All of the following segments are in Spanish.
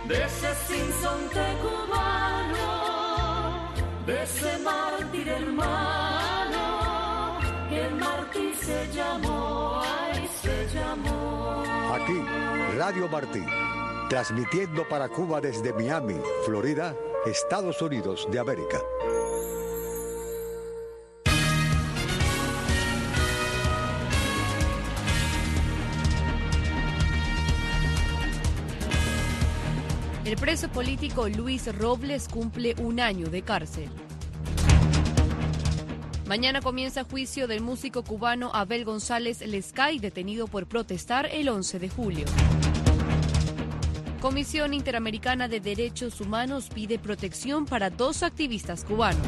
de ese sinsonte cubano, de ese mártir hermano, que Martí se llamó, ay, se llamó. Aquí, Radio Martí, transmitiendo para Cuba desde Miami, Florida, Estados Unidos de América. El preso político Luis Robles cumple 1 año de cárcel. Mañana comienza juicio del músico cubano Abel González Lescay, detenido por protestar el 11 de julio. Comisión Interamericana de Derechos Humanos pide protección para 2 activistas cubanos.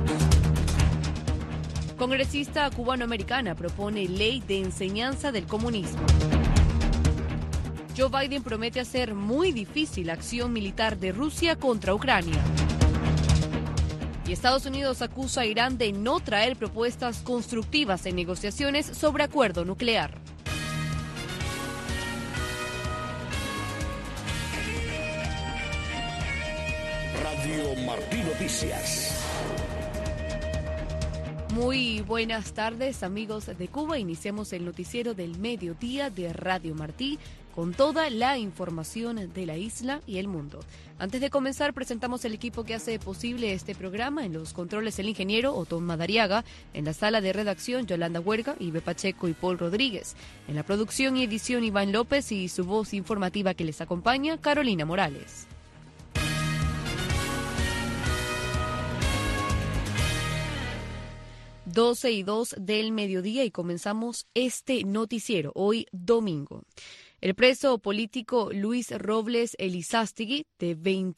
Congresista cubanoamericana propone ley de enseñanza del comunismo. Joe Biden promete hacer muy difícil la acción militar de Rusia contra Ucrania. Y Estados Unidos acusa a Irán de no traer propuestas constructivas en negociaciones sobre acuerdo nuclear. Radio Martí Noticias. Muy buenas tardes, amigos de Cuba. Iniciamos el noticiero del mediodía de Radio Martí con toda la información de la isla y el mundo. Antes de comenzar, presentamos el equipo que hace posible este programa. En los controles, el ingeniero Otón Madariaga. En la sala de redacción, Yolanda Huerga, Ibe Pacheco y Paul Rodríguez. En la producción y edición, Iván López, y su voz informativa que les acompaña, Carolina Morales. 12:02 del mediodía y comenzamos este noticiero, hoy domingo. El preso político Luis Robles Elizástegui, de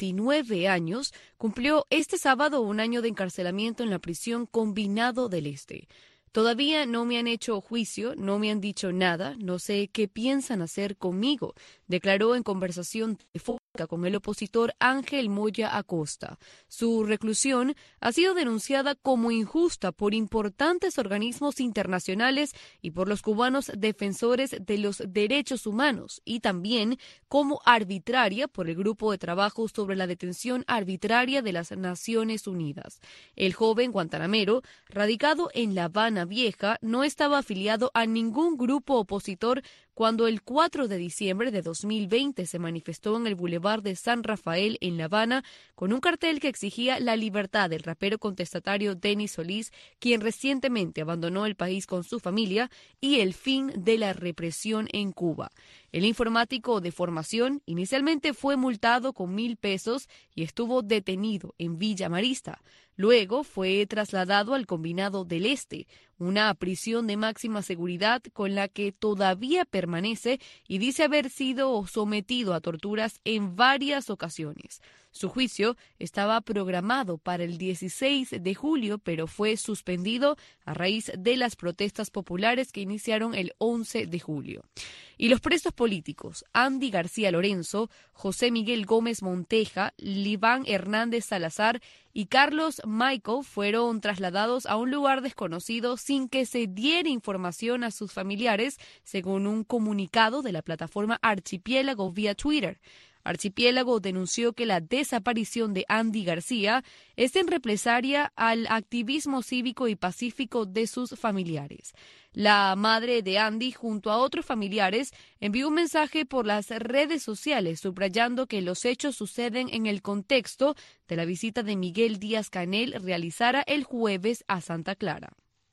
29 años, cumplió este sábado 1 año de encarcelamiento en la prisión Combinado del Este. Todavía no me han hecho juicio, no me han dicho nada, no sé qué piensan hacer conmigo, declaró en conversación telefónica con el opositor Ángel Moya Acosta. Su reclusión ha sido denunciada como injusta por importantes organismos internacionales y por los cubanos defensores de los derechos humanos, y también como arbitraria por el Grupo de Trabajo sobre la Detención Arbitraria de las Naciones Unidas. El joven guantanamero, radicado en La Habana Vieja, no estaba afiliado a ningún grupo opositor cuando el 4 de diciembre de 2020 se manifestó en el Boulevard de San Rafael en La Habana con un cartel que exigía la libertad del rapero contestatario Denis Solís, quien recientemente abandonó el país con su familia, y el fin de la represión en Cuba. El informático de formación inicialmente fue multado con 1,000 pesos y estuvo detenido en Villa Marista. Luego fue trasladado al Combinado del Este, una prisión de máxima seguridad con la que todavía permanece y dice haber sido sometido a torturas en varias ocasiones. Su juicio estaba programado para el 16 de julio, pero fue suspendido a raíz de las protestas populares que iniciaron el 11 de julio. Y los presos políticos Andy García Lorenzo, José Miguel Gómez Monteja, Liván Hernández Salazar y Carlos Michael fueron trasladados a un lugar desconocido sin que se diera información a sus familiares, según un comunicado de la plataforma Archipiélago vía Twitter. Archipiélago denunció que la desaparición de Andy García es en represalia al activismo cívico y pacífico de sus familiares. La madre de Andy, junto a otros familiares, envió un mensaje por las redes sociales subrayando que los hechos suceden en el contexto de la visita de Miguel Díaz-Canel realizada el jueves a Santa Clara.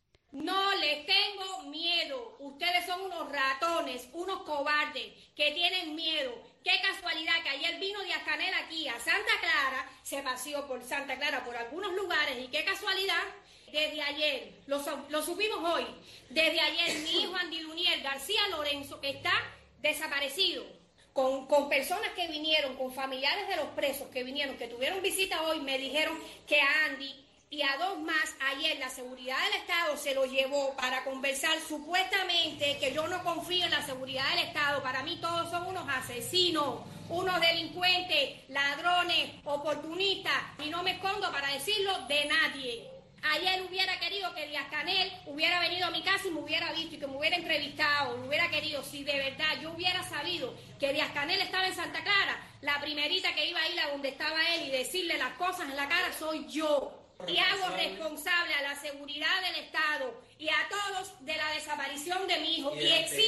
No les tengo miedo. Ustedes son unos ratones, unos cobardes que tienen miedo. Qué casualidad que ayer vino Díaz-Canel aquí a Santa Clara, se paseó por Santa Clara por algunos lugares, y qué casualidad, desde ayer, lo supimos hoy, desde ayer mi hijo Andy Luniel García Lorenzo está desaparecido. Con personas que vinieron, con familiares de los presos que vinieron, que tuvieron visita hoy, me dijeron que a Andy y a 2 más ayer la seguridad del Estado se lo llevó para conversar, supuestamente, que yo no confío en la seguridad del Estado. Para mí todos son unos asesinos, unos delincuentes, ladrones, oportunistas, y no me escondo para decirlo de nadie. Ayer hubiera querido que Díaz-Canel hubiera venido a mi casa y me hubiera visto y que me hubiera entrevistado, me hubiera querido. Si de verdad yo hubiera sabido que Díaz-Canel estaba en Santa Clara, La primerita que iba a ir a donde estaba él y decirle las cosas en la cara soy yo. Y hago responsable a la seguridad del Estado y a todos de la desaparición de mi hijo. Y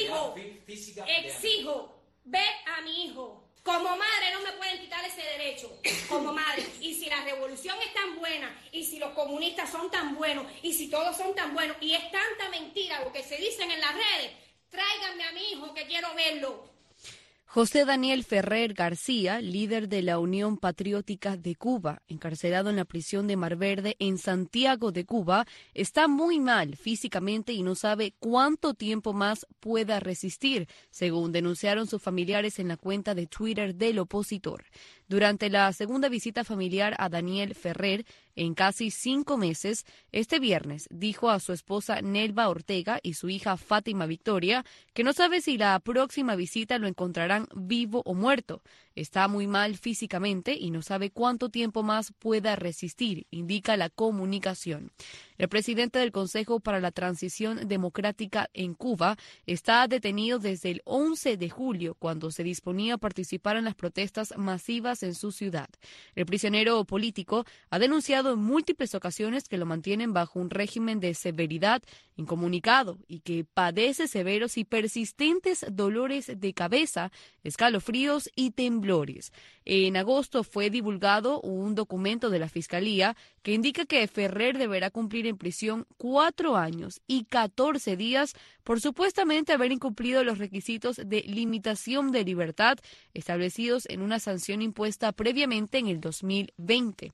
exijo ver a mi hijo. Como madre no me pueden quitar ese derecho, como madre. Y si la revolución es tan buena, y si los comunistas son tan buenos, y si todos son tan buenos, y es tanta mentira lo que se dicen en las redes, tráiganme a mi hijo que quiero verlo. José Daniel Ferrer García, líder de la Unión Patriótica de Cuba, encarcelado en la prisión de Mar Verde en Santiago de Cuba, está muy mal físicamente y no sabe cuánto tiempo más pueda resistir, según denunciaron sus familiares en la cuenta de Twitter del opositor. Durante la segunda visita familiar a Daniel Ferrer en casi 5 meses, este viernes dijo a su esposa Nelva Ortega y su hija Fátima Victoria que no sabe si la próxima visita lo encontrarán vivo o muerto. Está muy mal físicamente y no sabe cuánto tiempo más pueda resistir, indica la comunicación. El presidente del Consejo para la Transición Democrática en Cuba está detenido desde el 11 de julio, cuando se disponía a participar en las protestas masivas en su ciudad. El prisionero político ha denunciado en múltiples ocasiones que lo mantienen bajo un régimen de severidad incomunicado y que padece severos y persistentes dolores de cabeza, escalofríos y temblores. En agosto fue divulgado un documento de la Fiscalía que indica que Ferrer deberá cumplir en prisión 4 años y 14 días por supuestamente haber incumplido los requisitos de limitación de libertad establecidos en una sanción impuesta previamente en el 2020.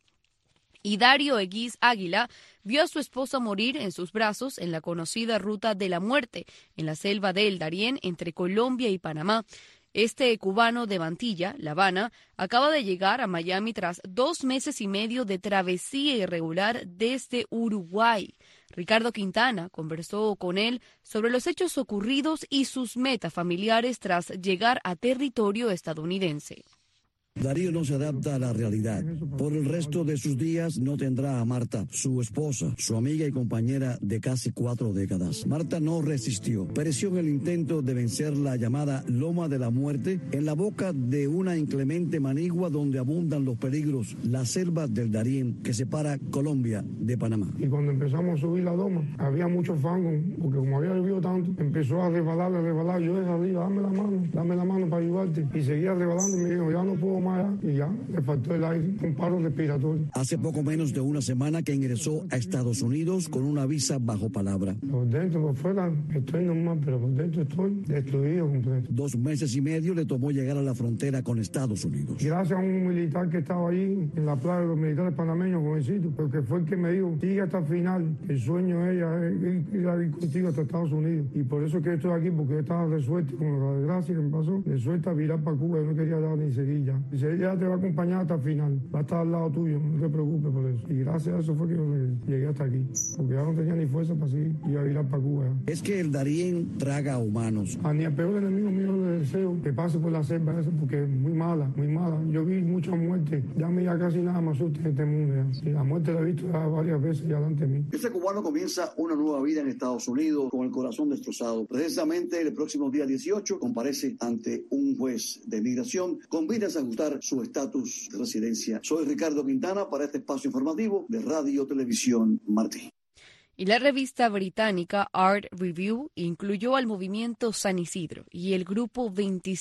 Y Dario Eguiz Águila vio a su esposa morir en sus brazos en la conocida Ruta de la Muerte, en la selva del Darién, entre Colombia y Panamá. Este cubano de Mantilla, La Habana, acaba de llegar a Miami tras 2 meses y medio de travesía irregular desde Uruguay. Ricardo Quintana conversó con él sobre los hechos ocurridos y sus metas familiares tras llegar a territorio estadounidense. Darío no se adapta a la realidad. Por el resto de sus días no tendrá a Marta, su esposa, su amiga y compañera de casi 4 décadas. Marta no resistió. Pereció en el intento de vencer la llamada Loma de la Muerte en la boca de una inclemente manigua donde abundan los peligros, la selva del Darién que separa Colombia de Panamá. Y cuando empezamos a subir la loma, había mucho fango, porque como había llovido tanto, empezó a resbalar. Yo le salí, dame la mano para ayudarte. Y seguía resbalando y me dijo, ya no puedo más. Y ya, le faltó el aire, un paro respiratorio. Hace poco menos de una semana que ingresó a Estados Unidos con una visa bajo palabra. Por dentro, por fuera, estoy normal, pero por dentro estoy destruido completo. 2 meses y medio le tomó llegar a la frontera con Estados Unidos. Gracias a un militar que estaba ahí en la playa de los militares panameños, jovencito, porque fue el que me dijo, sigue hasta el final, el sueño de ella es ir a ir contigo hasta Estados Unidos. Y por eso que estoy aquí, porque yo estaba resuelto con la desgracia que me pasó, resuelta a virar para Cuba, yo no quería dar ni seguir ya. Dice, ella te va a acompañar hasta el final, va a estar al lado tuyo, no te preocupes por eso. Y gracias a eso fue que yo llegué hasta aquí, porque ya no tenía ni fuerza para seguir, iba a virar para Cuba ya. Es que el Darién traga humanos. A ni el peor enemigo mío le deseo que pase por la selva esa, porque es muy mala, muy mala. Yo vi mucha muerte, ya me ya casi nada me asusta en este mundo ya. Y la muerte la he visto ya varias veces ya delante de mí. Este cubano comienza una nueva vida en Estados Unidos con el corazón destrozado. Precisamente el próximo día 18 comparece ante un juez de migración con miras a ajustar su estatus de residencia. Soy Ricardo Quintana para este espacio informativo de Radio Televisión Martí. Y la revista británica Art Review incluyó al movimiento San Isidro y el grupo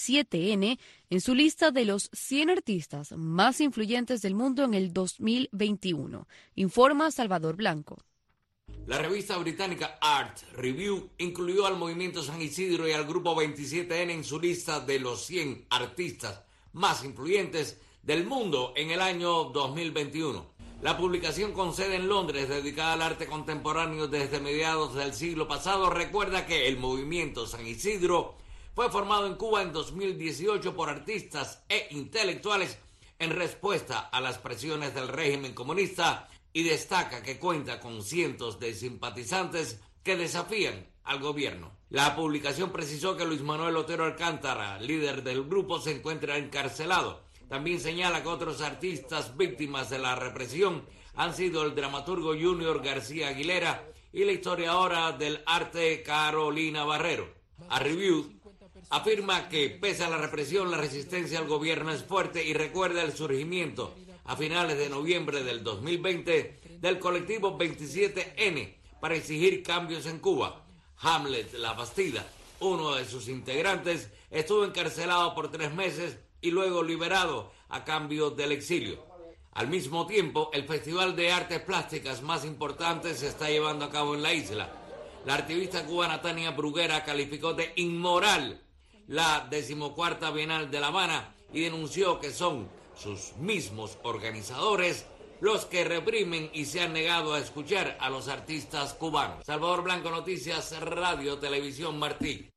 27N en su lista de los 100 artistas más influyentes del mundo en el 2021, informa Salvador Blanco. La revista británica Art Review incluyó al movimiento San Isidro y al grupo 27N en su lista de los 100 artistas más influyentes del mundo en el año 2021. La publicación con sede en Londres, dedicada al arte contemporáneo desde mediados del siglo pasado, recuerda que el movimiento San Isidro fue formado en Cuba en 2018 por artistas e intelectuales en respuesta a las presiones del régimen comunista y destaca que cuenta con cientos de simpatizantes que desafían al gobierno. La publicación precisó que Luis Manuel Otero Alcántara, líder del grupo, se encuentra encarcelado. También señala que otros artistas víctimas de la represión han sido el dramaturgo Junior García Aguilera y la historiadora del arte Carolina Barrero. A Review Afirma que, pese a la represión, la resistencia al gobierno es fuerte y recuerda el surgimiento a finales de noviembre del 2020 del colectivo 27N para exigir cambios en Cuba. Hamlet La Bastida, uno de sus integrantes, estuvo encarcelado por 3 meses y luego liberado a cambio del exilio. Al mismo tiempo, el Festival de Artes Plásticas más importante se está llevando a cabo en la isla. La activista cubana Tania Bruguera calificó de inmoral la 14ª Bienal de La Habana y denunció que son sus mismos organizadores los que reprimen y se han negado a escuchar a los artistas cubanos. Salvador Blanco, Noticias, Radio Televisión Martí.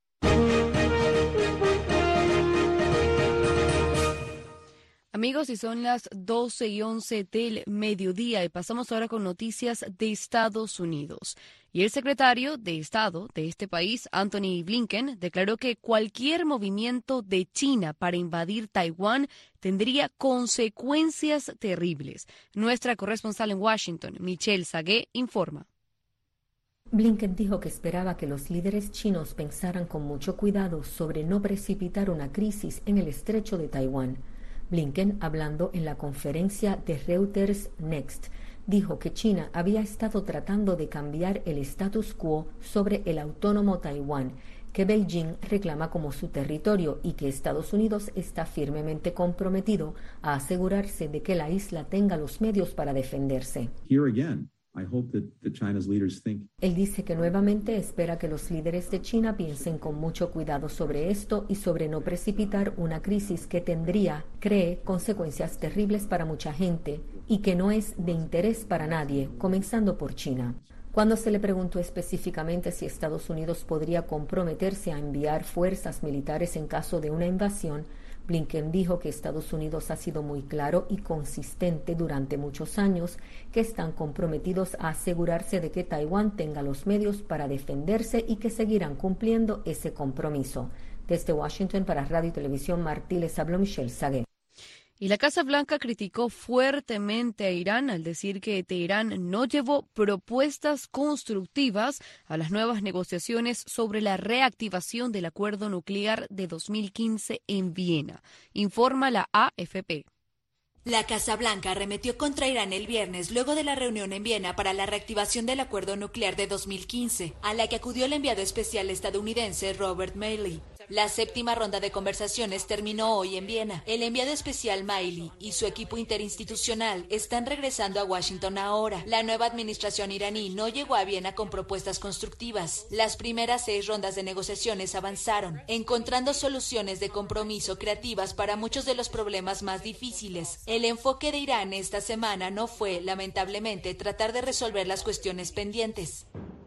Amigos, y son las 12:11 del mediodía y pasamos ahora con noticias de Estados Unidos. Y el secretario de Estado de este país, Anthony Blinken, declaró que cualquier movimiento de China para invadir Taiwán tendría consecuencias terribles. Nuestra corresponsal en Washington, Michelle Sagué, informa. Blinken dijo que esperaba que los líderes chinos pensaran con mucho cuidado sobre no precipitar una crisis en el estrecho de Taiwán. Blinken, hablando en la conferencia de Reuters Next, dijo que China había estado tratando de cambiar el status quo sobre el autónomo Taiwán, que Beijing reclama como su territorio y que Estados Unidos está firmemente comprometido a asegurarse de que la isla tenga los medios para defenderse. Él dice que nuevamente espera que los líderes de China piensen con mucho cuidado sobre esto y sobre no precipitar una crisis que tendría, cree, consecuencias terribles para mucha gente y que no es de interés para nadie, comenzando por China. Cuando se le preguntó específicamente si Estados Unidos podría comprometerse a enviar fuerzas militares en caso de una invasión, Blinken dijo que Estados Unidos ha sido muy claro y consistente durante muchos años que están comprometidos a asegurarse de que Taiwán tenga los medios para defenderse y que seguirán cumpliendo ese compromiso. Desde Washington para Radio y Televisión Martí les habló Michelle Sagué. Y la Casa Blanca criticó fuertemente a Irán al decir que Teherán no llevó propuestas constructivas a las nuevas negociaciones sobre la reactivación del acuerdo nuclear de 2015 en Viena, informa la AFP. La Casa Blanca arremetió contra Irán el viernes luego de la reunión en Viena para la reactivación del acuerdo nuclear de 2015, a la que acudió el enviado especial estadounidense Robert Malley. La 7ª ronda de conversaciones terminó hoy en Viena. El enviado especial Malley y su equipo interinstitucional están regresando a Washington ahora. La nueva administración iraní no llegó a Viena con propuestas constructivas. Las primeras 6 rondas de negociaciones avanzaron, encontrando soluciones de compromiso creativas para muchos de los problemas más difíciles. El enfoque de Irán esta semana no fue, lamentablemente, tratar de resolver las cuestiones pendientes.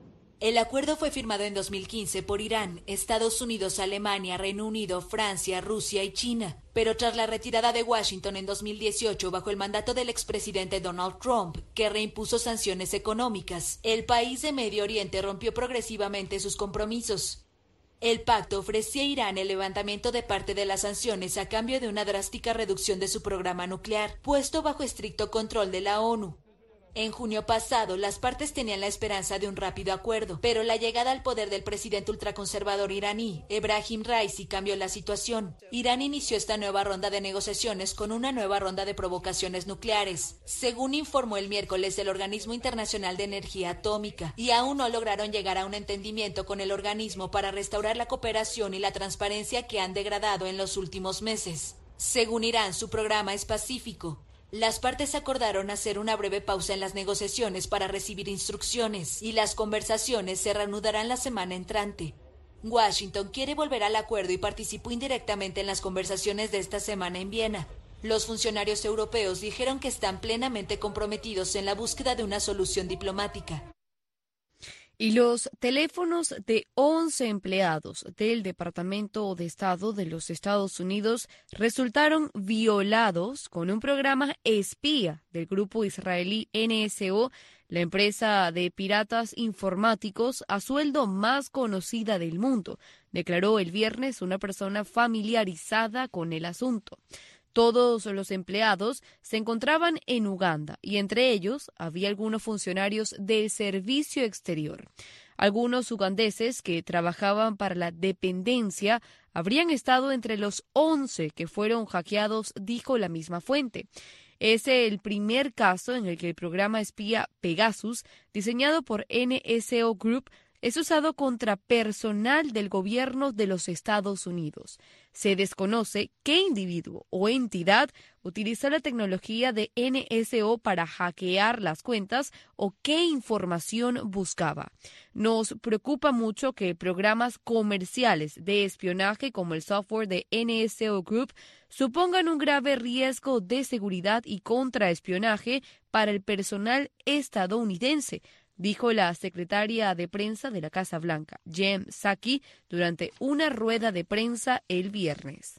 El acuerdo fue firmado en 2015 por Irán, Estados Unidos, Alemania, Reino Unido, Francia, Rusia y China. Pero tras la retirada de Washington en 2018 bajo el mandato del expresidente Donald Trump, que reimpuso sanciones económicas, el país de Medio Oriente rompió progresivamente sus compromisos. El pacto ofrecía a Irán el levantamiento de parte de las sanciones a cambio de una drástica reducción de su programa nuclear, puesto bajo estricto control de la ONU. En junio pasado, las partes tenían la esperanza de un rápido acuerdo, pero la llegada al poder del presidente ultraconservador iraní, Ebrahim Raisi, cambió la situación. Irán inició esta nueva ronda de negociaciones con una nueva ronda de provocaciones nucleares, según informó el miércoles el Organismo Internacional de Energía Atómica, y aún no lograron llegar a un entendimiento con el organismo para restaurar la cooperación y la transparencia que han degradado en los últimos meses. Según Irán, su programa es pacífico. Las partes acordaron hacer una breve pausa en las negociaciones para recibir instrucciones y las conversaciones se reanudarán la semana entrante. Washington quiere volver al acuerdo y participó indirectamente en las conversaciones de esta semana en Viena. Los funcionarios europeos dijeron que están plenamente comprometidos en la búsqueda de una solución diplomática. Y los teléfonos de 11 empleados del Departamento de Estado de los Estados Unidos resultaron violados con un programa espía del grupo israelí NSO, la empresa de piratas informáticos a sueldo más conocida del mundo, declaró el viernes una persona familiarizada con el asunto. Todos los empleados se encontraban en Uganda y entre ellos había algunos funcionarios del servicio exterior. Algunos ugandeses que trabajaban para la dependencia habrían estado entre los 11 que fueron hackeados, dijo la misma fuente. Es el primer caso en el que el programa espía Pegasus, diseñado por NSO Group, es usado contra personal del gobierno de los Estados Unidos. Se desconoce qué individuo o entidad utilizó la tecnología de NSO para hackear las cuentas o qué información buscaba. Nos preocupa mucho que programas comerciales de espionaje como el software de NSO Group supongan un grave riesgo de seguridad y contraespionaje para el personal estadounidense, dijo la secretaria de prensa de la Casa Blanca, Jen Psaki, durante una rueda de prensa el viernes.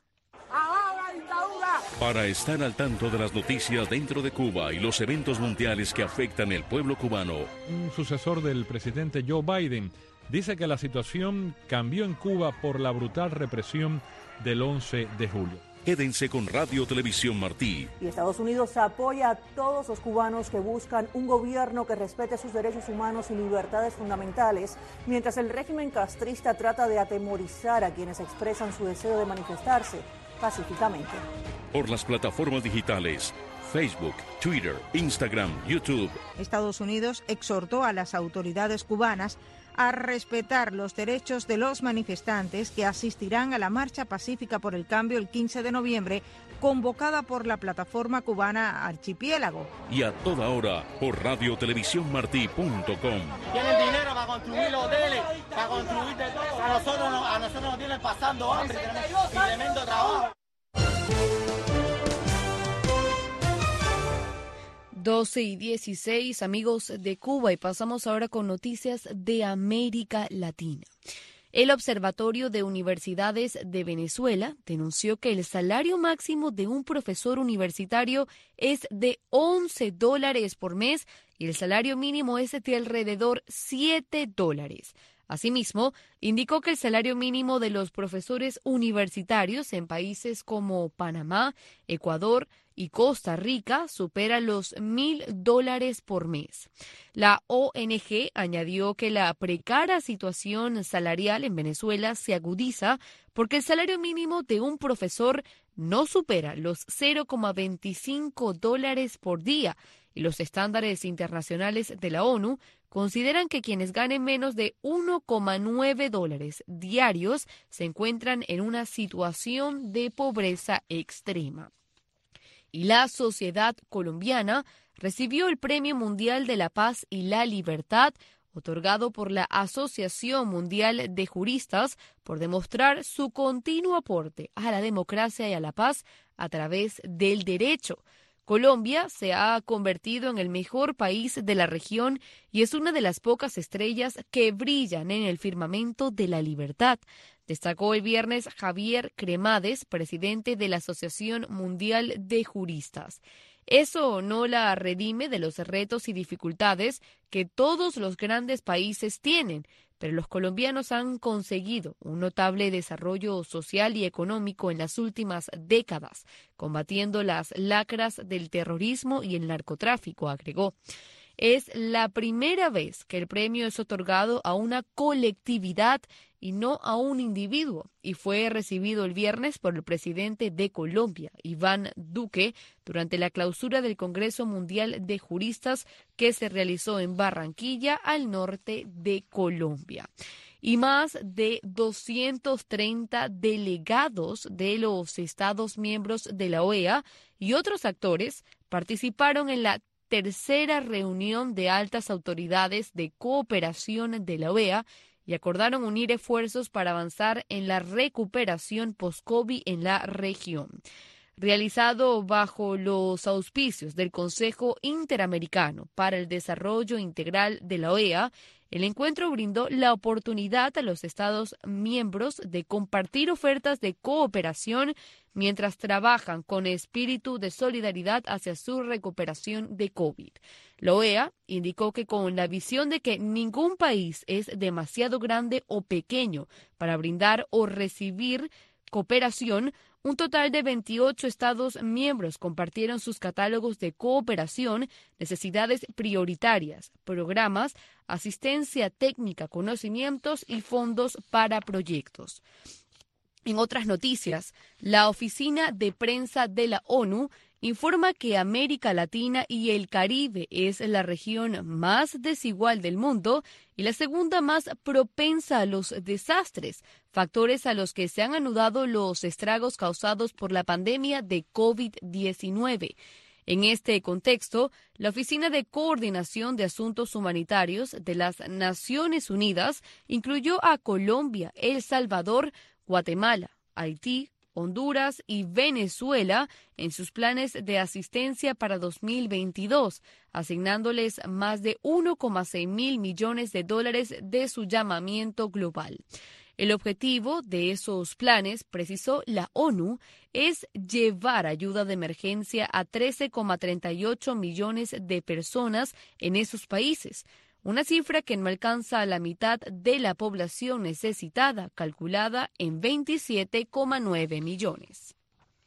Para estar al tanto de las noticias dentro de Cuba y los eventos mundiales que afectan al pueblo cubano, un sucesor del presidente Joe Biden dice que la situación cambió en Cuba por la brutal represión del 11 de julio. Quédense con Radio Televisión Martí. Y Estados Unidos apoya a todos los cubanos que buscan un gobierno que respete sus derechos humanos y libertades fundamentales, mientras el régimen castrista trata de atemorizar a quienes expresan su deseo de manifestarse pacíficamente. Por las plataformas digitales Facebook, Twitter, Instagram, YouTube. Estados Unidos exhortó a las autoridades cubanas a respetar los derechos de los manifestantes que asistirán a la marcha pacífica por el cambio el 15 de noviembre, convocada por la plataforma cubana Archipiélago. Y a toda hora por radiotelevisiónmartí.com. Tienen dinero para construir hoteles, para construir de todo. A nosotros nos tienen pasando hambre y tremendo trabajo. 12:16, amigos de Cuba, y pasamos ahora con noticias de América Latina. El Observatorio de Universidades de Venezuela denunció que el salario máximo de un profesor universitario es de $11 por mes y el salario mínimo es de alrededor $7. Asimismo, indicó que el salario mínimo de los profesores universitarios en países como Panamá, Ecuador y Costa Rica supera los $1,000 por mes. La ONG añadió que la precaria situación salarial en Venezuela se agudiza porque el salario mínimo de un profesor no supera los $0,25 por día y los estándares internacionales de la ONU consideran que quienes ganen menos de $1,9 diarios se encuentran en una situación de pobreza extrema. Y la sociedad colombiana recibió el Premio Mundial de la Paz y la Libertad, otorgado por la Asociación Mundial de Juristas, por demostrar su continuo aporte a la democracia y a la paz a través del derecho. Colombia se ha convertido en el mejor país de la región y es una de las pocas estrellas que brillan en el firmamento de la libertad, destacó el viernes Javier Cremades, presidente de la Asociación Mundial de Juristas. Eso no la redime de los retos y dificultades que todos los grandes países tienen, pero los colombianos han conseguido un notable desarrollo social y económico en las últimas décadas, combatiendo las lacras del terrorismo y el narcotráfico, agregó. Es la primera vez que el premio es otorgado a una colectividad y no a un individuo, y fue recibido el viernes por el presidente de Colombia, Iván Duque, durante la clausura del Congreso Mundial de Juristas que se realizó en Barranquilla, al norte de Colombia. Y más de 230 delegados de los Estados miembros de la OEA y otros actores participaron en la tercera reunión de altas autoridades de cooperación de la OEA y acordaron unir esfuerzos para avanzar en la recuperación post-COVID en la región. Realizado bajo los auspicios del Consejo Interamericano para el Desarrollo Integral de la OEA, el encuentro brindó la oportunidad a los Estados miembros de compartir ofertas de cooperación mientras trabajan con espíritu de solidaridad hacia su recuperación de COVID. La OEA indicó que con la visión de que ningún país es demasiado grande o pequeño para brindar o recibir cooperación, un total de 28 Estados miembros compartieron sus catálogos de cooperación, necesidades prioritarias, programas, asistencia técnica, conocimientos y fondos para proyectos. En otras noticias, la Oficina de Prensa de la ONU informa que América Latina y el Caribe es la región más desigual del mundo y la segunda más propensa a los desastres, factores a los que se han anudado los estragos causados por la pandemia de COVID-19. En este contexto, la Oficina de Coordinación de Asuntos Humanitarios de las Naciones Unidas incluyó a Colombia, El Salvador, Guatemala, Haití, Honduras y Venezuela en sus planes de asistencia para 2022, asignándoles más de 1,6 mil millones de dólares de su llamamiento global. El objetivo de esos planes, precisó la ONU, es llevar ayuda de emergencia a 13,38 millones de personas en esos países, una cifra que no alcanza a la mitad de la población necesitada, calculada en 27,9 millones.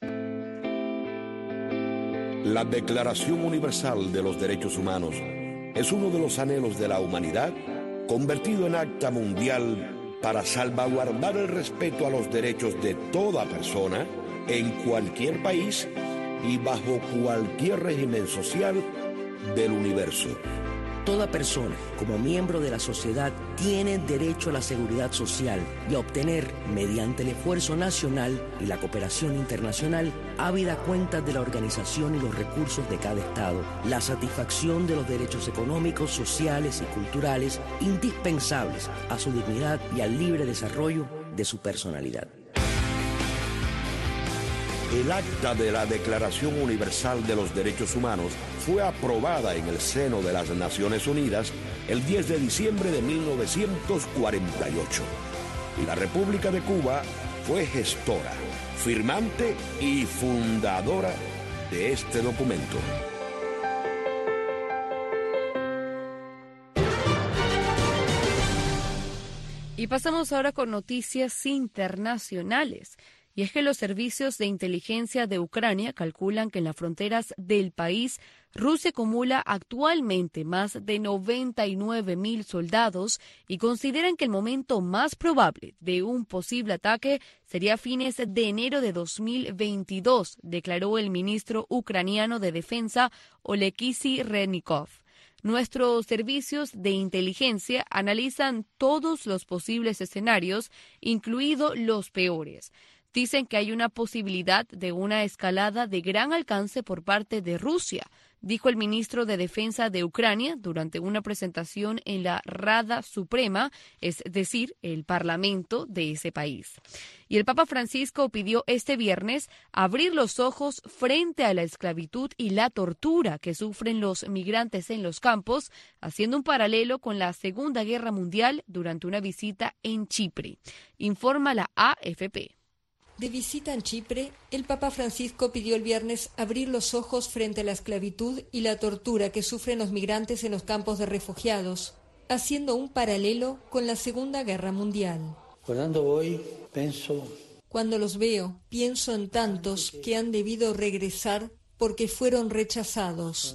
La Declaración Universal de los Derechos Humanos es uno de los anhelos de la humanidad, convertido en acta mundial para salvaguardar el respeto a los derechos de toda persona en cualquier país y bajo cualquier régimen social del universo. Toda persona, como miembro de la sociedad, tiene derecho a la seguridad social y a obtener, mediante el esfuerzo nacional y la cooperación internacional, ávida cuenta de la organización y los recursos de cada Estado, la satisfacción de los derechos económicos, sociales y culturales indispensables a su dignidad y al libre desarrollo de su personalidad. El acta de la Declaración Universal de los Derechos Humanos fue aprobada en el seno de las Naciones Unidas el 10 de diciembre de 1948. Y la República de Cuba fue gestora, firmante y fundadora de este documento. Y pasamos ahora con noticias internacionales. Y es que los servicios de inteligencia de Ucrania calculan que en las fronteras del país Rusia acumula actualmente más de 99.000 soldados y consideran que el momento más probable de un posible ataque sería a fines de enero de 2022, declaró el ministro ucraniano de Defensa Oleksiy Reznikov. Nuestros servicios de inteligencia analizan todos los posibles escenarios, incluidos los peores. Dicen que hay una posibilidad de una escalada de gran alcance por parte de Rusia, dijo el ministro de Defensa de Ucrania durante una presentación en la Rada Suprema, es decir, el parlamento de ese país. Y el Papa Francisco pidió este viernes abrir los ojos frente a la esclavitud y la tortura que sufren los migrantes en los campos, haciendo un paralelo con la Segunda Guerra Mundial durante una visita en Chipre, informa la AFP. De visita en Chipre, el Papa Francisco pidió el viernes abrir los ojos frente a la esclavitud y la tortura que sufren los migrantes en los campos de refugiados, haciendo un paralelo con la Segunda Guerra Mundial. Cuando los veo, pienso en tantos que han debido regresar porque fueron rechazados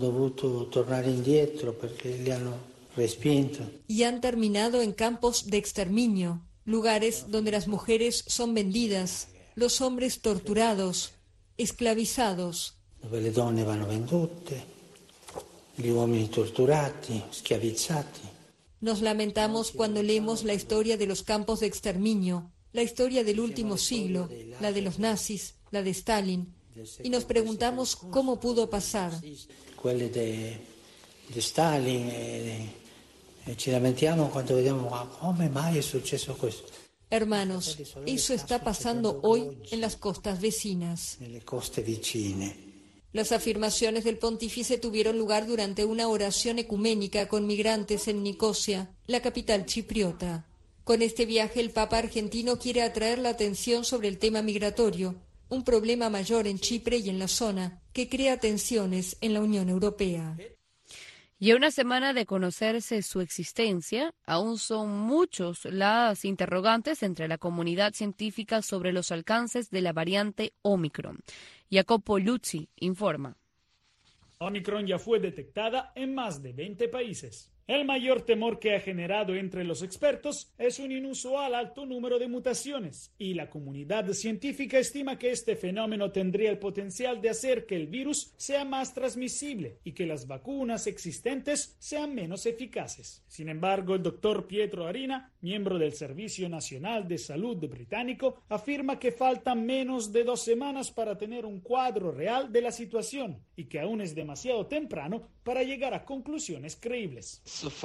y han terminado en campos de exterminio, lugares donde las mujeres son vendidas, los hombres torturados, esclavizados. Dove le donne vanno vendute, gli uomini torturati, schiavizzati. Nos lamentamos cuando leemos la historia de los campos de exterminio, la historia del último siglo, la de los nazis, la de Stalin, y nos preguntamos cómo pudo pasar. Quelle de Stalin e ci lamentiamo quando vediamo come mai è successo questo. Hermanos, eso está pasando hoy en las costas vecinas. Nelle coste vicine. Las afirmaciones del pontífice tuvieron lugar durante una oración ecuménica con migrantes en Nicosia, la capital chipriota. Con este viaje, el Papa argentino quiere atraer la atención sobre el tema migratorio, un problema mayor en Chipre y en la zona, que crea tensiones en la Unión Europea. Y a una semana de conocerse su existencia, aún son muchos las interrogantes entre la comunidad científica sobre los alcances de la variante Omicron. Jacopo Luzzi informa. Omicron ya fue detectada en más de 20 países. El mayor temor que ha generado entre los expertos es un inusual alto número de mutaciones, y la comunidad científica estima que este fenómeno tendría el potencial de hacer que el virus sea más transmisible y que las vacunas existentes sean menos eficaces. Sin embargo, el doctor Pietro Arina, miembro del Servicio Nacional de Salud británico, afirma que faltan menos de 2 semanas para tener un cuadro real de la situación y que aún es demasiado temprano para llegar a conclusiones creíbles.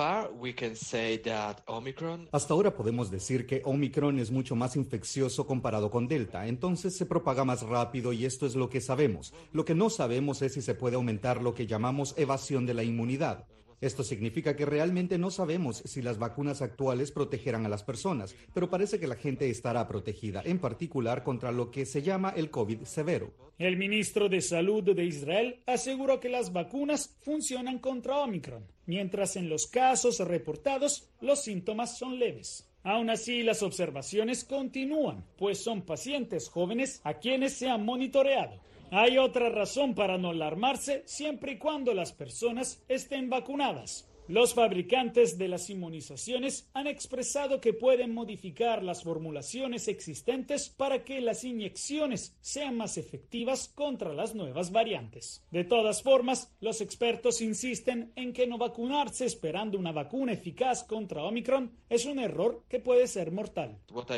Hasta ahora podemos decir que Omicron es mucho más infeccioso comparado con Delta, entonces se propaga más rápido y esto es lo que sabemos. Lo que no sabemos es si se puede aumentar lo que llamamos evasión de la inmunidad. Esto significa que realmente no sabemos si las vacunas actuales protegerán a las personas, pero parece que la gente estará protegida, en particular contra lo que se llama el COVID severo. El ministro de Salud de Israel aseguró que las vacunas funcionan contra Omicron, mientras en los casos reportados los síntomas son leves. Aún así, las observaciones continúan, pues son pacientes jóvenes a quienes se han monitoreado. Hay otra razón para no alarmarse siempre y cuando las personas estén vacunadas. Los fabricantes de las inmunizaciones han expresado que pueden modificar las formulaciones existentes para que las inyecciones sean más efectivas contra las nuevas variantes. De todas formas, los expertos insisten en que no vacunarse esperando una vacuna eficaz contra Omicron es un error que puede ser mortal.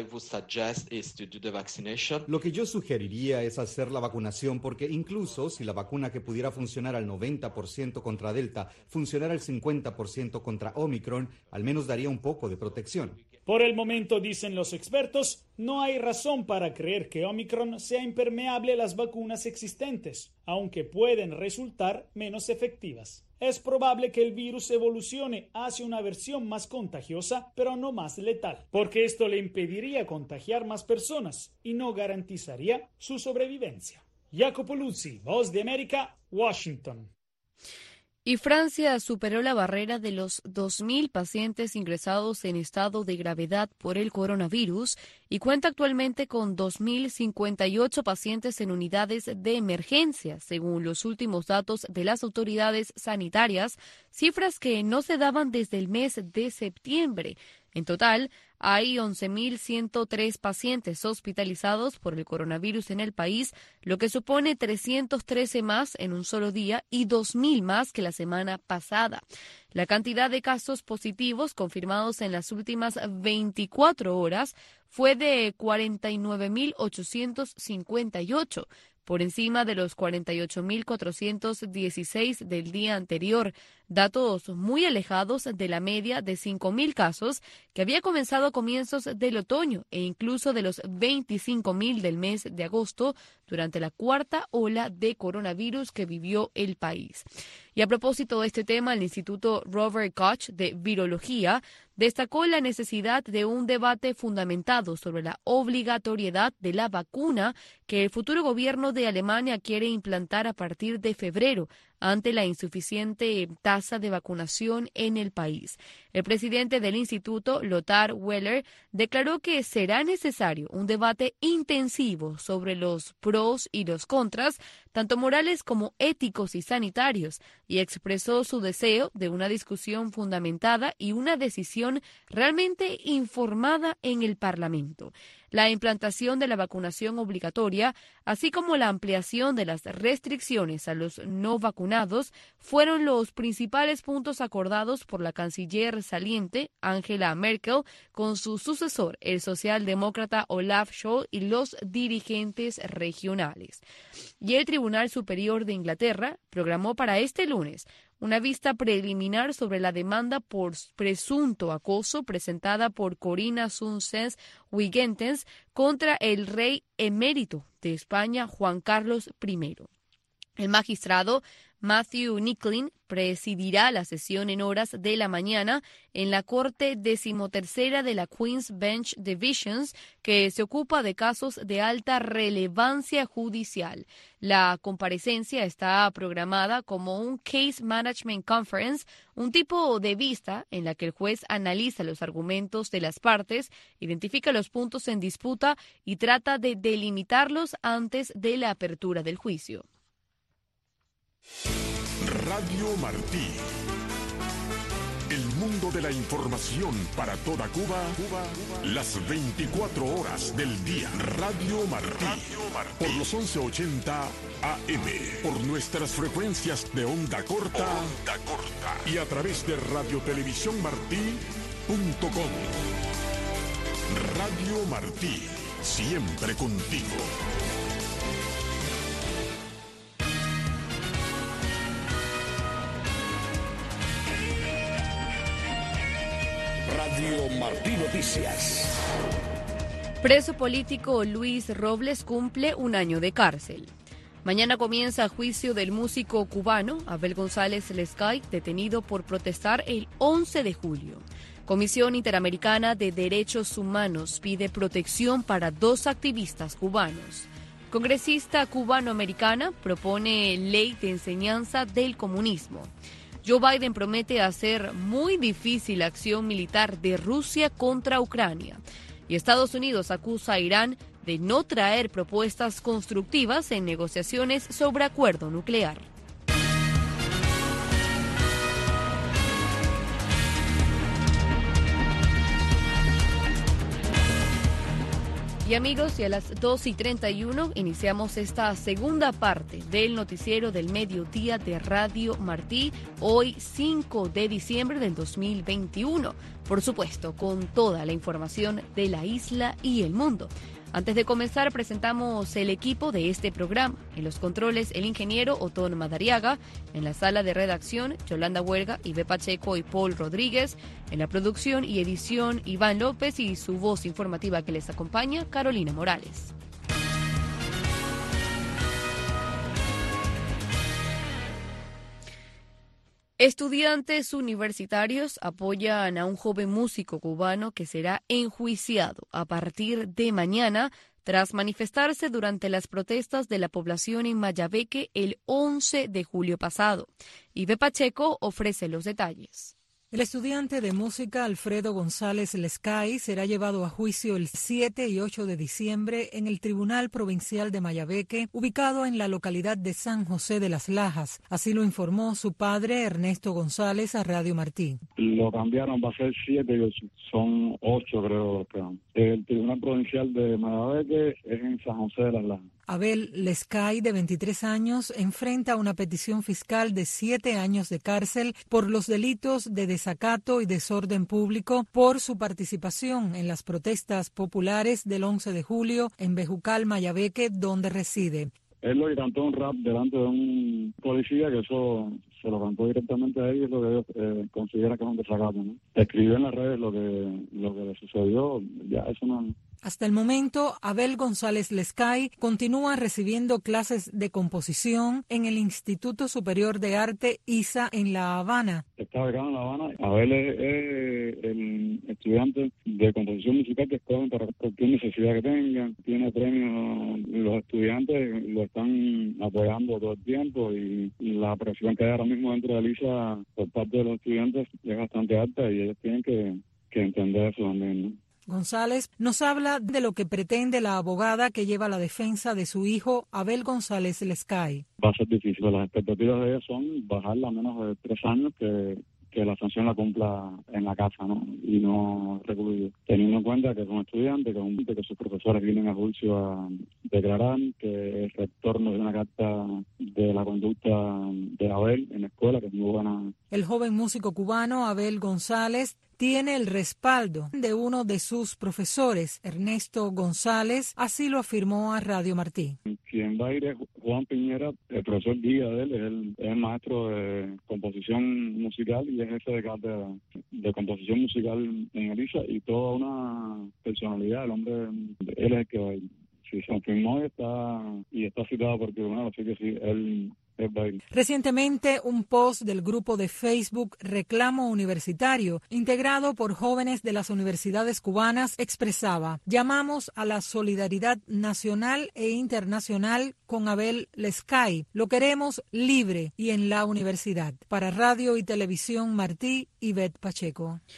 Lo que yo sugeriría es hacer la vacunación porque incluso si la vacuna que pudiera funcionar al 90% contra Delta funcionara al 50% contra Omicron, al menos daría un poco de protección. Por el momento, dicen los expertos, no hay razón para creer que Omicron sea impermeable a las vacunas existentes, aunque pueden resultar menos efectivas. Es probable que el virus evolucione hacia una versión más contagiosa, pero no más letal, porque esto le impediría contagiar más personas y no garantizaría su sobrevivencia. Jacopo Luzzi, Voz de América, Washington. Y Francia superó la barrera de los 2.000 pacientes ingresados en estado de gravedad por el coronavirus y cuenta actualmente con 2.058 pacientes en unidades de emergencia, según los últimos datos de las autoridades sanitarias, cifras que no se daban desde el mes de septiembre. En total, hay 11.103 pacientes hospitalizados por el coronavirus en el país, lo que supone 313 más en un solo día y 2.000 más que la semana pasada. La cantidad de casos positivos confirmados en las últimas 24 horas fue de 49.858, por encima de los 48.416 del día anterior, datos muy alejados de la media de 5.000 casos que había comenzado a comienzos del otoño e incluso de los 25.000 del mes de agosto durante la cuarta ola de coronavirus que vivió el país. Y a propósito de este tema, el Instituto Robert Koch de Virología destacó la necesidad de un debate fundamentado sobre la obligatoriedad de la vacuna que el futuro gobierno de Alemania quiere implantar a partir de febrero ante la insuficiente tasa de vacunación en el país. El presidente del instituto, Lothar Wieler, declaró que será necesario un debate intensivo sobre los pros y los contras, tanto morales como éticos y sanitarios, y expresó su deseo de una discusión fundamentada y una decisión realmente informada en el Parlamento. La implantación de la vacunación obligatoria, así como la ampliación de las restricciones a los no vacunados, fueron los principales puntos acordados por la canciller saliente, Angela Merkel, con su sucesor, el socialdemócrata Olaf Scholz, y los dirigentes regionales. Y el Tribunal Superior de Inglaterra programó para este lunes una vista preliminar sobre la demanda por presunto acoso presentada por Corinna Sunsens-Wigentens contra el rey emérito de España, Juan Carlos I. El magistrado Matthew Nicklin presidirá la sesión en horas de la mañana en la Corte 13ª de la Queen's Bench Divisions, que se ocupa de casos de alta relevancia judicial. La comparecencia está programada como un Case Management Conference, un tipo de vista en la que el juez analiza los argumentos de las partes, identifica los puntos en disputa y trata de delimitarlos antes de la apertura del juicio. Radio Martí, El mundo de la información para toda Cuba, las 24 horas del día. Radio Martí, por los 1180 AM, por nuestras frecuencias de onda corta y a través de radiotelevisiónmartí.com. Radio Martí, siempre contigo. Radio Martí Noticias. Preso político Luis Robles cumple 1 año de cárcel. Mañana comienza el juicio del músico cubano Abel González Lescay, detenido por protestar el 11 de julio. Comisión Interamericana de Derechos Humanos pide protección para 2 activistas cubanos. Congresista cubano-americana propone ley de enseñanza del comunismo. Joe Biden promete hacer muy difícil la acción militar de Rusia contra Ucrania. Y Estados Unidos acusa a Irán de no traer propuestas constructivas en negociaciones sobre acuerdo nuclear. Y amigos, y a las 2:31 iniciamos esta segunda parte del noticiero del mediodía de Radio Martí, hoy 5 de diciembre del 2021. Por supuesto, con toda la información de la isla y el mundo. Antes de comenzar, presentamos el equipo de este programa. En los controles, el ingeniero Otón Madariaga. En la sala de redacción, Yolanda Huelga, Ibe Pacheco y Paul Rodríguez. En la producción y edición, Iván López, y su voz informativa que les acompaña, Carolina Morales. Estudiantes universitarios apoyan a un joven músico cubano que será enjuiciado a partir de mañana tras manifestarse durante las protestas de la población en Mayabeque el 11 de julio pasado. Ibe Pacheco ofrece los detalles. El estudiante de música Alfredo González Lescay será llevado a juicio el 7 y 8 de diciembre en el Tribunal Provincial de Mayabeque, ubicado en la localidad de San José de las Lajas. Así lo informó su padre, Ernesto González, a Radio Martí. Lo cambiaron, va a ser 7 y 8. Son 8, creo. El Tribunal Provincial de Mayabeque es en San José de las Lajas. Abel Lescay, de 23 años, enfrenta una petición fiscal de 7 años de cárcel por los delitos de desacato y desorden público por su participación en las protestas populares del 11 de julio en Bejucal, Mayabeque, donde reside. Él lo cantó un rap delante de un policía, que eso se lo cantó directamente a ellos, lo que ellos consideran que es un desacato, ¿no? Escribió en las redes lo que le sucedió, ya eso no. Hasta el momento, Abel González Lescay continúa recibiendo clases de composición en el Instituto Superior de Arte ISA en La Habana. Está becado en La Habana. Abel es el estudiante de composición musical que escogen para cualquier necesidad que tengan. Tiene premios, los estudiantes lo están apoyando todo el tiempo y la presión que hay ahora mismo dentro del ISA por parte de los estudiantes es bastante alta y ellos tienen que entender eso también, ¿no? González nos habla de lo que pretende la abogada que lleva la defensa de su hijo, Abel González Lescay. Va a ser difícil. Las expectativas de ella son bajarla a menos de 3 años, que la sanción la cumpla en la casa, ¿no? Y no recluido. Teniendo en cuenta que es un estudiante, que sus profesores vienen a juicio a declarar, que el rector nos dio una carta de la conducta de Abel en la escuela, que es muy buena. El joven músico cubano Abel González tiene el respaldo de uno de sus profesores, Ernesto González, así lo afirmó a Radio Martí. Quien va a ir es Juan Piñera, el profesor guía de él, es el maestro de composición musical y es jefe de cátedra de composición musical en el ISA y toda una personalidad, el hombre, él es el que va a ir. Sí, se confirmó y está citado por el tribunal, así que sí, él va a ir. Recientemente, un post del grupo de Facebook Reclamo Universitario, integrado por jóvenes de las universidades cubanas, expresaba: llamamos a la solidaridad nacional e internacional con Abel Lescay. Lo queremos libre y en la universidad. Para Radio y Televisión Martí, Ivette Pacheco.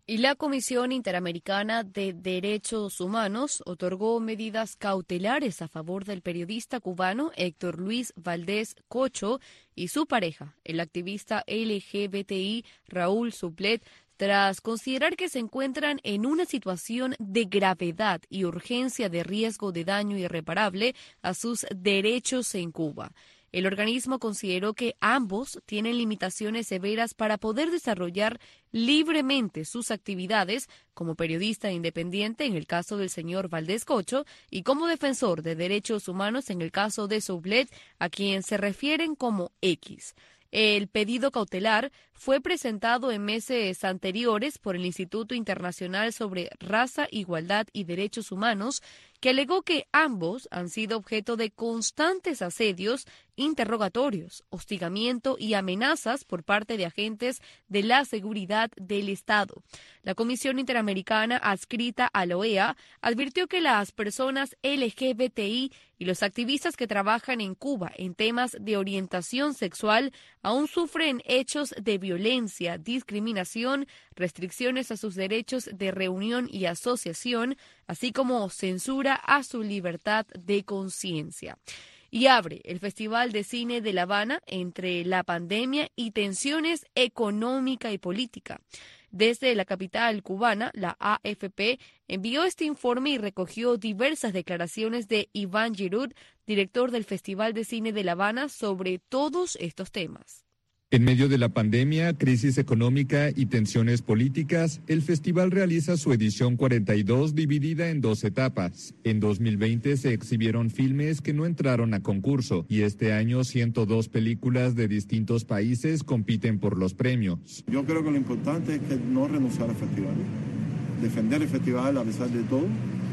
Y la Comisión Interamericana de Derechos Humanos otorgó medidas cautelares a favor del periodista cubano Héctor Luis Valdés Cocho y su pareja, el activista LGBTI Raúl Sublet, tras considerar que se encuentran en una situación de gravedad y urgencia de riesgo de daño irreparable a sus derechos en Cuba. El organismo consideró que ambos tienen limitaciones severas para poder desarrollar libremente sus actividades como periodista independiente en el caso del señor Valdés Cocho y como defensor de derechos humanos en el caso de Sublet, a quien se refieren como X. El pedido cautelar fue presentado en meses anteriores por el Instituto Internacional sobre Raza, Igualdad y Derechos Humanos, que alegó que ambos han sido objeto de constantes asedios, interrogatorios, hostigamiento y amenazas por parte de agentes de la seguridad del Estado. La Comisión Interamericana adscrita a la OEA advirtió que las personas LGBTI y los activistas que trabajan en Cuba en temas de orientación sexual aún sufren hechos de violencia, discriminación, restricciones a sus derechos de reunión y asociación, así como censura a su libertad de conciencia. Y abre el Festival de Cine de La Habana entre la pandemia y tensiones económica y política. Desde la capital cubana, la AFP envió este informe y recogió diversas declaraciones de Iván Giroud, director del Festival de Cine de La Habana, sobre todos estos temas. En medio de la pandemia, crisis económica y tensiones políticas, el festival realiza su edición 42 dividida en 2 etapas. En 2020 se exhibieron filmes que no entraron a concurso y este año 102 películas de distintos países compiten por los premios. Yo creo que lo importante es que no renunciar al festival, defender el festival a pesar de todo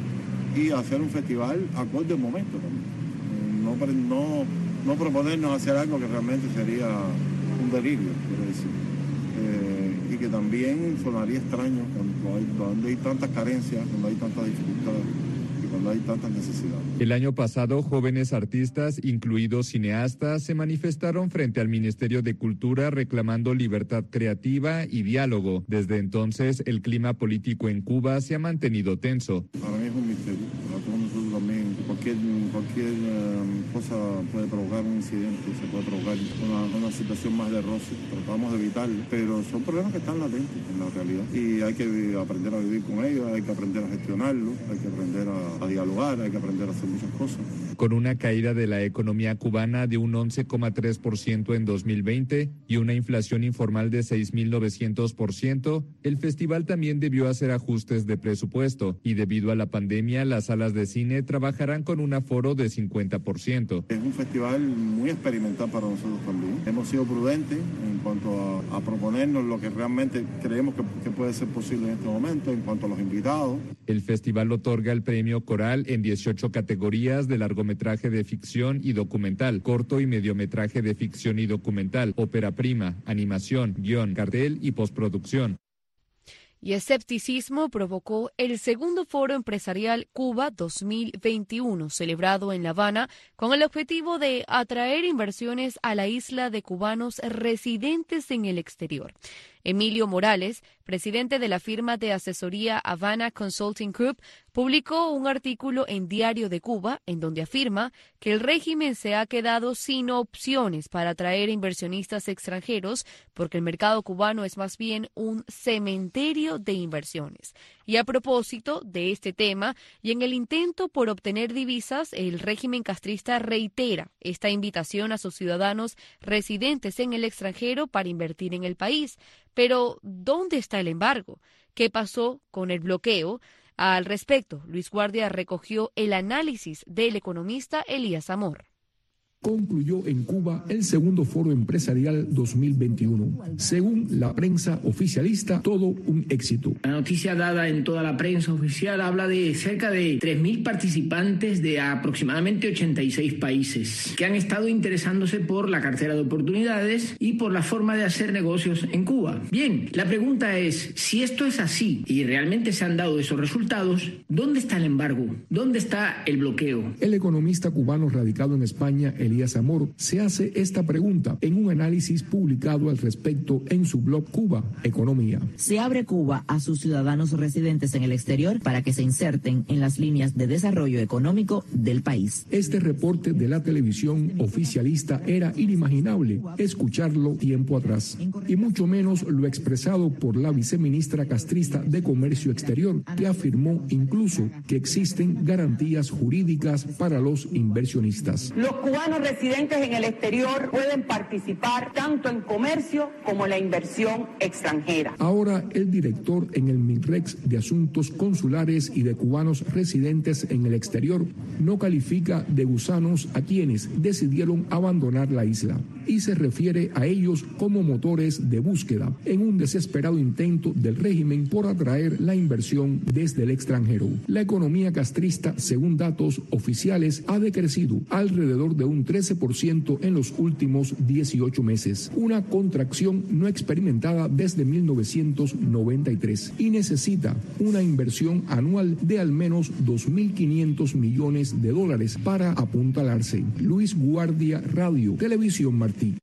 y hacer un festival acorde al momento también. No proponernos hacer algo que realmente sería un delirio, quiero decir, y que también sonaría extraño cuando hay tantas carencias, cuando hay tantas dificultades y cuando hay tantas necesidades. El año pasado, jóvenes artistas, incluidos cineastas, se manifestaron frente al Ministerio de Cultura reclamando libertad creativa y diálogo. Desde entonces, el clima político en Cuba se ha mantenido tenso. Para mí es un misterio, para todos nosotros también. Cualquier cosa puede provocar un incidente, se puede provocar una situación más de roce. Tratamos de evitarlo, pero son problemas que están latentes en la realidad y hay que aprender a vivir con ellos, hay que aprender a gestionarlos, hay que aprender a dialogar, hay que aprender a hacer muchas cosas. Con una caída de la economía cubana de un 11,3% en 2020 y una inflación informal de 6.900%, el festival también debió hacer ajustes de presupuesto y debido a la pandemia las salas de cine trabajarán con un aforo de 50%. Es un festival muy experimental para nosotros también. Hemos sido prudentes en cuanto a proponernos lo que realmente creemos que puede ser posible en este momento, en cuanto a los invitados. El festival otorga el premio Coral en 18 categorías de largometraje de ficción y documental, corto y mediometraje de ficción y documental, ópera prima, animación, guión, cartel y postproducción. Y escepticismo provocó el segundo Foro Empresarial Cuba 2021, celebrado en La Habana, con el objetivo de atraer inversiones a la isla de cubanos residentes en el exterior. Emilio Morales, presidente de la firma de asesoría Havana Consulting Group, publicó un artículo en Diario de Cuba en donde afirma que el régimen se ha quedado sin opciones para atraer inversionistas extranjeros porque el mercado cubano es más bien un cementerio de inversiones. Y a propósito de este tema y en el intento por obtener divisas, el régimen castrista reitera esta invitación a sus ciudadanos residentes en el extranjero para invertir en el país. Pero, ¿dónde está el embargo? ¿Qué pasó con el bloqueo? Al respecto, Luis Guardia recogió el análisis del economista Elías Amor. Concluyó en Cuba el segundo Foro Empresarial 2021. Según la prensa oficialista, todo un éxito. La noticia dada en toda la prensa oficial habla de cerca de 3.000 participantes de aproximadamente 86 países que han estado interesándose por la cartera de oportunidades y por la forma de hacer negocios en Cuba. Bien, la pregunta es, si esto es así y realmente se han dado esos resultados, ¿dónde está el embargo? ¿Dónde está el bloqueo? El economista cubano radicado en España, Elías Amor se hace esta pregunta en un análisis publicado al respecto en su blog Cuba Economía. Se abre Cuba a sus ciudadanos residentes en el exterior para que se inserten en las líneas de desarrollo económico del país. Este reporte de la televisión oficialista era inimaginable escucharlo tiempo atrás, y mucho menos lo expresado por la viceministra castrista de Comercio Exterior, que afirmó incluso que existen garantías jurídicas para los inversionistas. Los cubanos residentes en el exterior pueden participar tanto en comercio como en la inversión extranjera. Ahora el director en el MINREX de Asuntos Consulares y de Cubanos residentes en el exterior no califica de gusanos a quienes decidieron abandonar la isla y se refiere a ellos como motores de búsqueda en un desesperado intento del régimen por atraer la inversión desde el extranjero. La economía castrista, según datos oficiales, ha decrecido alrededor de un 13% en los últimos 18 meses, una contracción no experimentada desde 1993, y necesita una inversión anual de al menos $2.500 millones para apuntalarse. Luis Guardia, Radio Televisión Martí.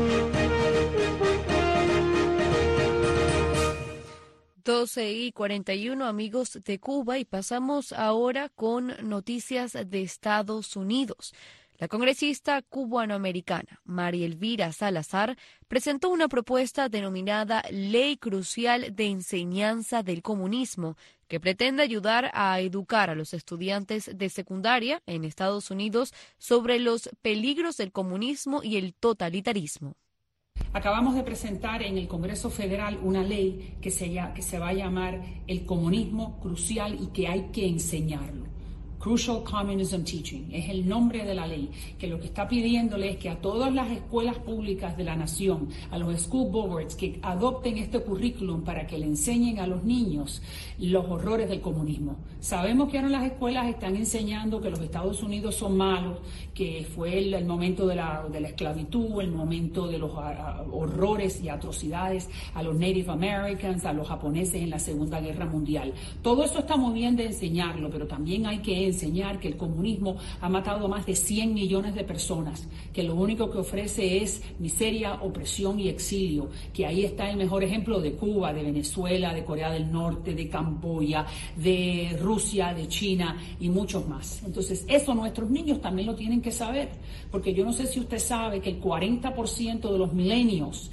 12:41, amigos de Cuba, y pasamos ahora con noticias de Estados Unidos. La congresista cubanoamericana María Elvira Salazar presentó una propuesta denominada Ley Crucial de Enseñanza del Comunismo, que pretende ayudar a educar a los estudiantes de secundaria en Estados Unidos sobre los peligros del comunismo y el totalitarismo. Acabamos de presentar en el Congreso Federal una ley que se va a llamar el comunismo crucial y que hay que enseñarlo. Crucial Communism Teaching es el nombre de la ley, que lo que está pidiéndole es que a todas las escuelas públicas de la nación, a los school boards, que adopten este currículum para que le enseñen a los niños los horrores del comunismo. Sabemos que ahora las escuelas están enseñando que los Estados Unidos son malos, que fue el momento de la esclavitud, el momento de los horrores y atrocidades a los Native Americans, a los japoneses en la Segunda Guerra Mundial. Todo eso está muy bien de enseñarlo, pero también hay que enseñar que el comunismo ha matado a más de 100 millones de personas, que lo único que ofrece es miseria, opresión y exilio, que ahí está el mejor ejemplo de Cuba, de Venezuela, de Corea del Norte, de Camboya, de Rusia, de China y muchos más. Entonces, eso nuestros niños también lo tienen que saber, porque yo no sé si usted sabe que el 40% de los millennials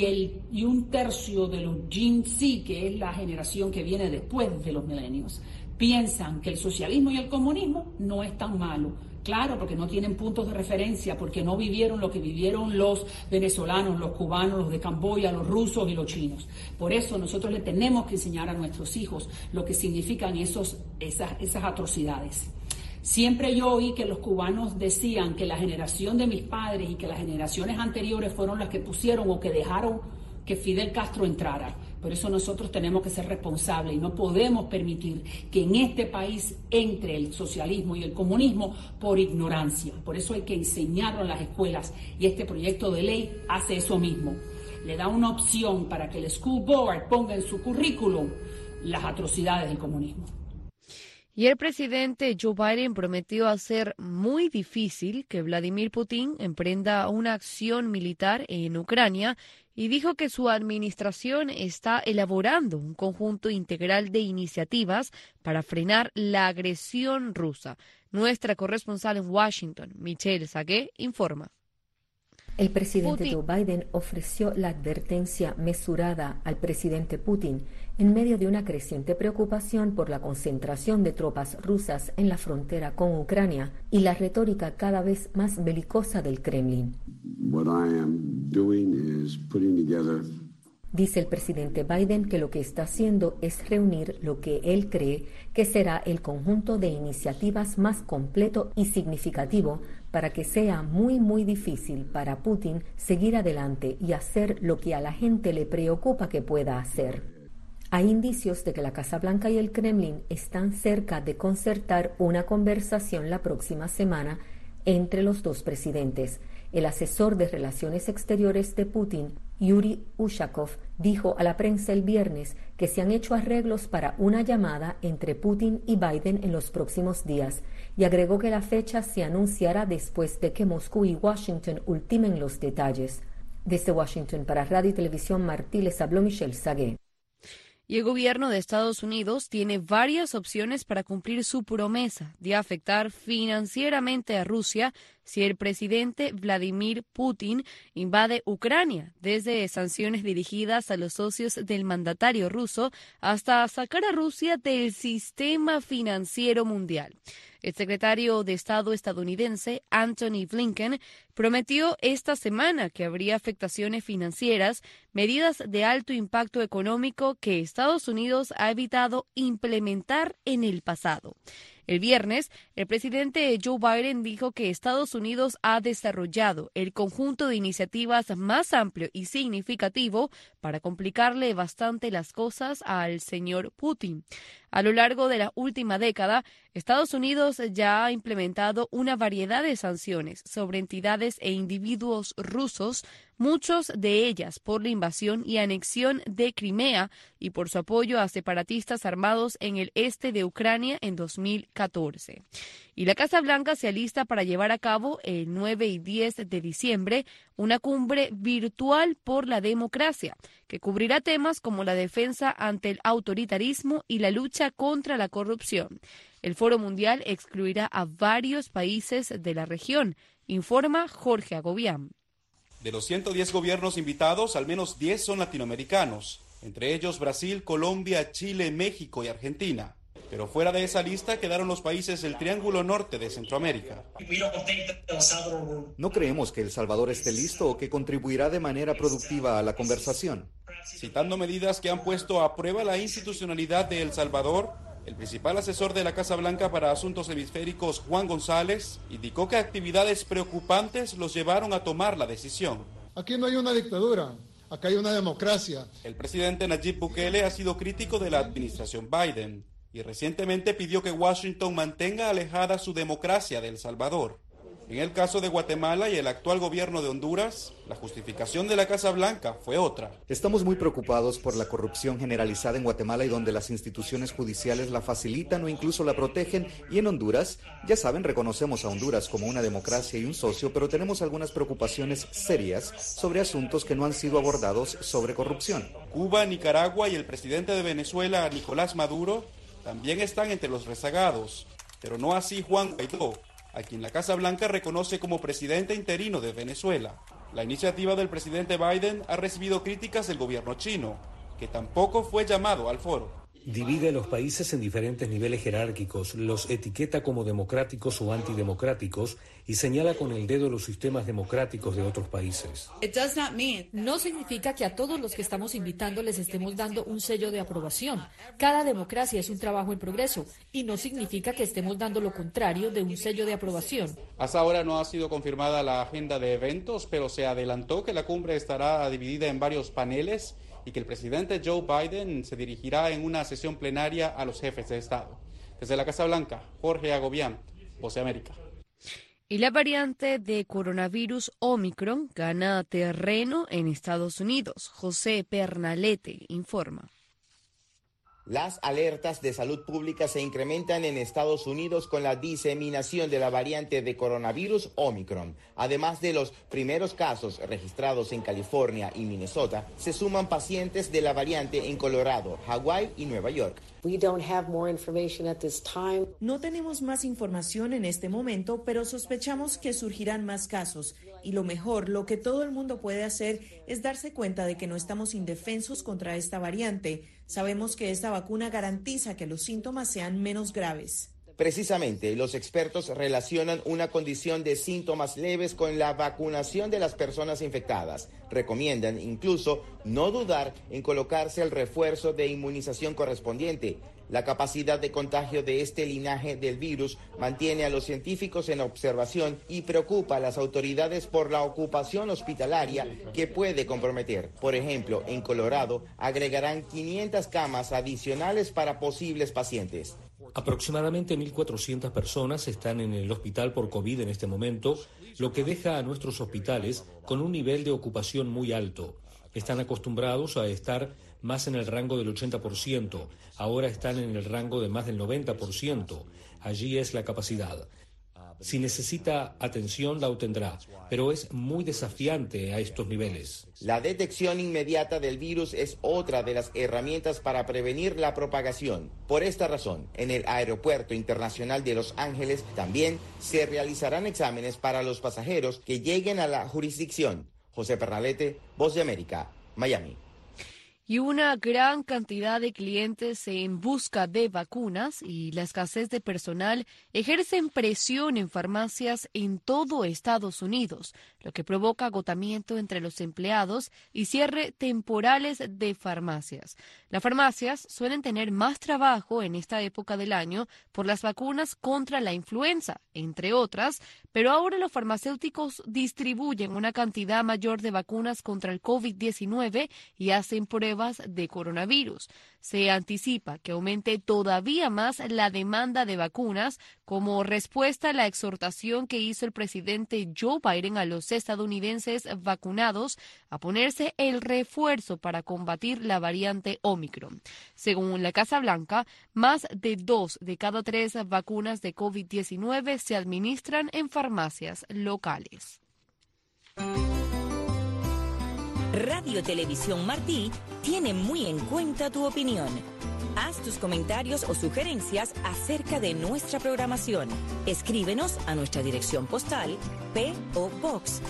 y un tercio de los Gen Z, que es la generación que viene después de los millennials, piensan que el socialismo y el comunismo no es tan malo. Claro, porque no tienen puntos de referencia, porque no vivieron lo que vivieron los venezolanos, los cubanos, los de Camboya, los rusos y los chinos. Por eso nosotros le tenemos que enseñar a nuestros hijos lo que significan esas atrocidades. Siempre yo oí que los cubanos decían que la generación de mis padres y que las generaciones anteriores fueron las que pusieron o que dejaron que Fidel Castro entrara. Por eso nosotros tenemos que ser responsables y no podemos permitir que en este país entre el socialismo y el comunismo por ignorancia. Por eso hay que enseñarlo en las escuelas y este proyecto de ley hace eso mismo. Le da una opción para que el School Board ponga en su currículum las atrocidades del comunismo. Y el presidente Joe Biden prometió hacer muy difícil que Vladimir Putin emprenda una acción militar en Ucrania y dijo que su administración está elaborando un conjunto integral de iniciativas para frenar la agresión rusa. Nuestra corresponsal en Washington, Michelle Sagué, informa. El presidente Joe Biden ofreció la advertencia mesurada al presidente Putin en medio de una creciente preocupación por la concentración de tropas rusas en la frontera con Ucrania y la retórica cada vez más belicosa del Kremlin. Dice el presidente Biden que lo que está haciendo es reunir lo que él cree que será el conjunto de iniciativas más completo y significativo para que sea muy difícil para Putin seguir adelante y hacer lo que a la gente le preocupa que pueda hacer. Hay indicios de que la Casa Blanca y el Kremlin están cerca de concertar una conversación la próxima semana entre los dos presidentes. El asesor de Relaciones Exteriores de Putin, Yuri Ushakov, dijo a la prensa el viernes que se han hecho arreglos para una llamada entre Putin y Biden en los próximos días, y agregó que la fecha se anunciará después de que Moscú y Washington ultimen los detalles. Desde Washington para Radio y Televisión Martí les habló Michelle Sagué. Y el gobierno de Estados Unidos tiene varias opciones para cumplir su promesa de afectar financieramente a Rusia si el presidente Vladimir Putin invade Ucrania, desde sanciones dirigidas a los socios del mandatario ruso hasta sacar a Rusia del sistema financiero mundial. El secretario de Estado estadounidense, Antony Blinken, prometió esta semana que habría afectaciones financieras, medidas de alto impacto económico que Estados Unidos ha evitado implementar en el pasado. El viernes, el presidente Joe Biden dijo que Estados Unidos ha desarrollado el conjunto de iniciativas más amplio y significativo para complicarle bastante las cosas al señor Putin. A lo largo de la última década, Estados Unidos ya ha implementado una variedad de sanciones sobre entidades e individuos rusos, muchos de ellas por la invasión y anexión de Crimea y por su apoyo a separatistas armados en el este de Ucrania en 2014. Y la Casa Blanca se alista para llevar a cabo el 9 y 10 de diciembre una cumbre virtual por la democracia, que cubrirá temas como la defensa ante el autoritarismo y la lucha contra la corrupción. El Foro Mundial excluirá a varios países de la región, informa Jorge Agobián. De los 110 gobiernos invitados, al menos 10 son latinoamericanos, entre ellos Brasil, Colombia, Chile, México y Argentina. Pero fuera de esa lista quedaron los países del Triángulo Norte de Centroamérica. No creemos que El Salvador esté listo o que contribuirá de manera productiva a la conversación. Citando medidas que han puesto a prueba la institucionalidad de El Salvador, el principal asesor de la Casa Blanca para Asuntos Hemisféricos, Juan González, indicó que actividades preocupantes los llevaron a tomar la decisión. Aquí no hay una dictadura, acá hay una democracia. El presidente Nayib Bukele ha sido crítico de la administración Biden y recientemente pidió que Washington mantenga alejada su democracia de El Salvador. En el caso de Guatemala y el actual gobierno de Honduras, la justificación de la Casa Blanca fue otra. Estamos muy preocupados por la corrupción generalizada en Guatemala y donde las instituciones judiciales la facilitan o incluso la protegen. Y en Honduras, ya saben, reconocemos a Honduras como una democracia y un socio, pero tenemos algunas preocupaciones serias sobre asuntos que no han sido abordados sobre corrupción. Cuba, Nicaragua y el presidente de Venezuela, Nicolás Maduro, también están entre los rezagados, pero no así Juan Guaidó, a quien la Casa Blanca reconoce como presidente interino de Venezuela. La iniciativa del presidente Biden ha recibido críticas del gobierno chino, que tampoco fue llamado al foro. Divide a los países en diferentes niveles jerárquicos, los etiqueta como democráticos o antidemocráticos y señala con el dedo los sistemas democráticos de otros países. No significa que a todos los que estamos invitando les estemos dando un sello de aprobación. Cada democracia es un trabajo en progreso y no significa que estemos dando lo contrario de un sello de aprobación. Hasta ahora no ha sido confirmada la agenda de eventos, pero se adelantó que la cumbre estará dividida en varios paneles y que el presidente Joe Biden se dirigirá en una sesión plenaria a los jefes de Estado. Desde la Casa Blanca, Jorge Agobián, Voz de América. Y la variante de coronavirus Omicron gana terreno en Estados Unidos. José Pernalete informa. Las alertas de salud pública se incrementan en Estados Unidos con la diseminación de la variante de coronavirus Omicron. Además de los primeros casos registrados en California y Minnesota, se suman pacientes de la variante en Colorado, Hawái y Nueva York. No tenemos más información en este momento, pero sospechamos que surgirán más casos. Y lo mejor, lo que todo el mundo puede hacer es darse cuenta de que no estamos indefensos contra esta variante. Sabemos que esta vacuna garantiza que los síntomas sean menos graves. Precisamente, los expertos relacionan una condición de síntomas leves con la vacunación de las personas infectadas. Recomiendan incluso no dudar en colocarse el refuerzo de inmunización correspondiente. La capacidad de contagio de este linaje del virus mantiene a los científicos en observación y preocupa a las autoridades por la ocupación hospitalaria que puede comprometer. Por ejemplo, en Colorado agregarán 500 camas adicionales para posibles pacientes. Aproximadamente 1.400 personas están en el hospital por COVID en este momento, lo que deja a nuestros hospitales con un nivel de ocupación muy alto. Están acostumbrados a estar más en el rango del 80%, ahora están en el rango de más del 90%. Allí es la capacidad. Si necesita atención, la obtendrá, pero es muy desafiante a estos niveles. La detección inmediata del virus es otra de las herramientas para prevenir la propagación. Por esta razón, en el Aeropuerto Internacional de Los Ángeles también se realizarán exámenes para los pasajeros que lleguen a la jurisdicción. José Pernalete, Voz de América, Miami. Y una gran cantidad de clientes en busca de vacunas y la escasez de personal ejercen presión en farmacias en todo Estados Unidos, lo que provoca agotamiento entre los empleados y cierre temporales de farmacias. Las farmacias suelen tener más trabajo en esta época del año por las vacunas contra la influenza, entre otras, pero ahora los farmacéuticos distribuyen una cantidad mayor de vacunas contra el COVID-19 y hacen pruebas de coronavirus. Se anticipa que aumente todavía más la demanda de vacunas como respuesta a la exhortación que hizo el presidente Joe Biden a los estadounidenses vacunados a ponerse el refuerzo para combatir la variante Omicron. Según la Casa Blanca, más de 2 de cada 3 vacunas de COVID-19 se administran en farmacias locales. Radio Televisión Martí tiene muy en cuenta tu opinión. Haz tus comentarios o sugerencias acerca de nuestra programación. Escríbenos a nuestra dirección postal P.O. Box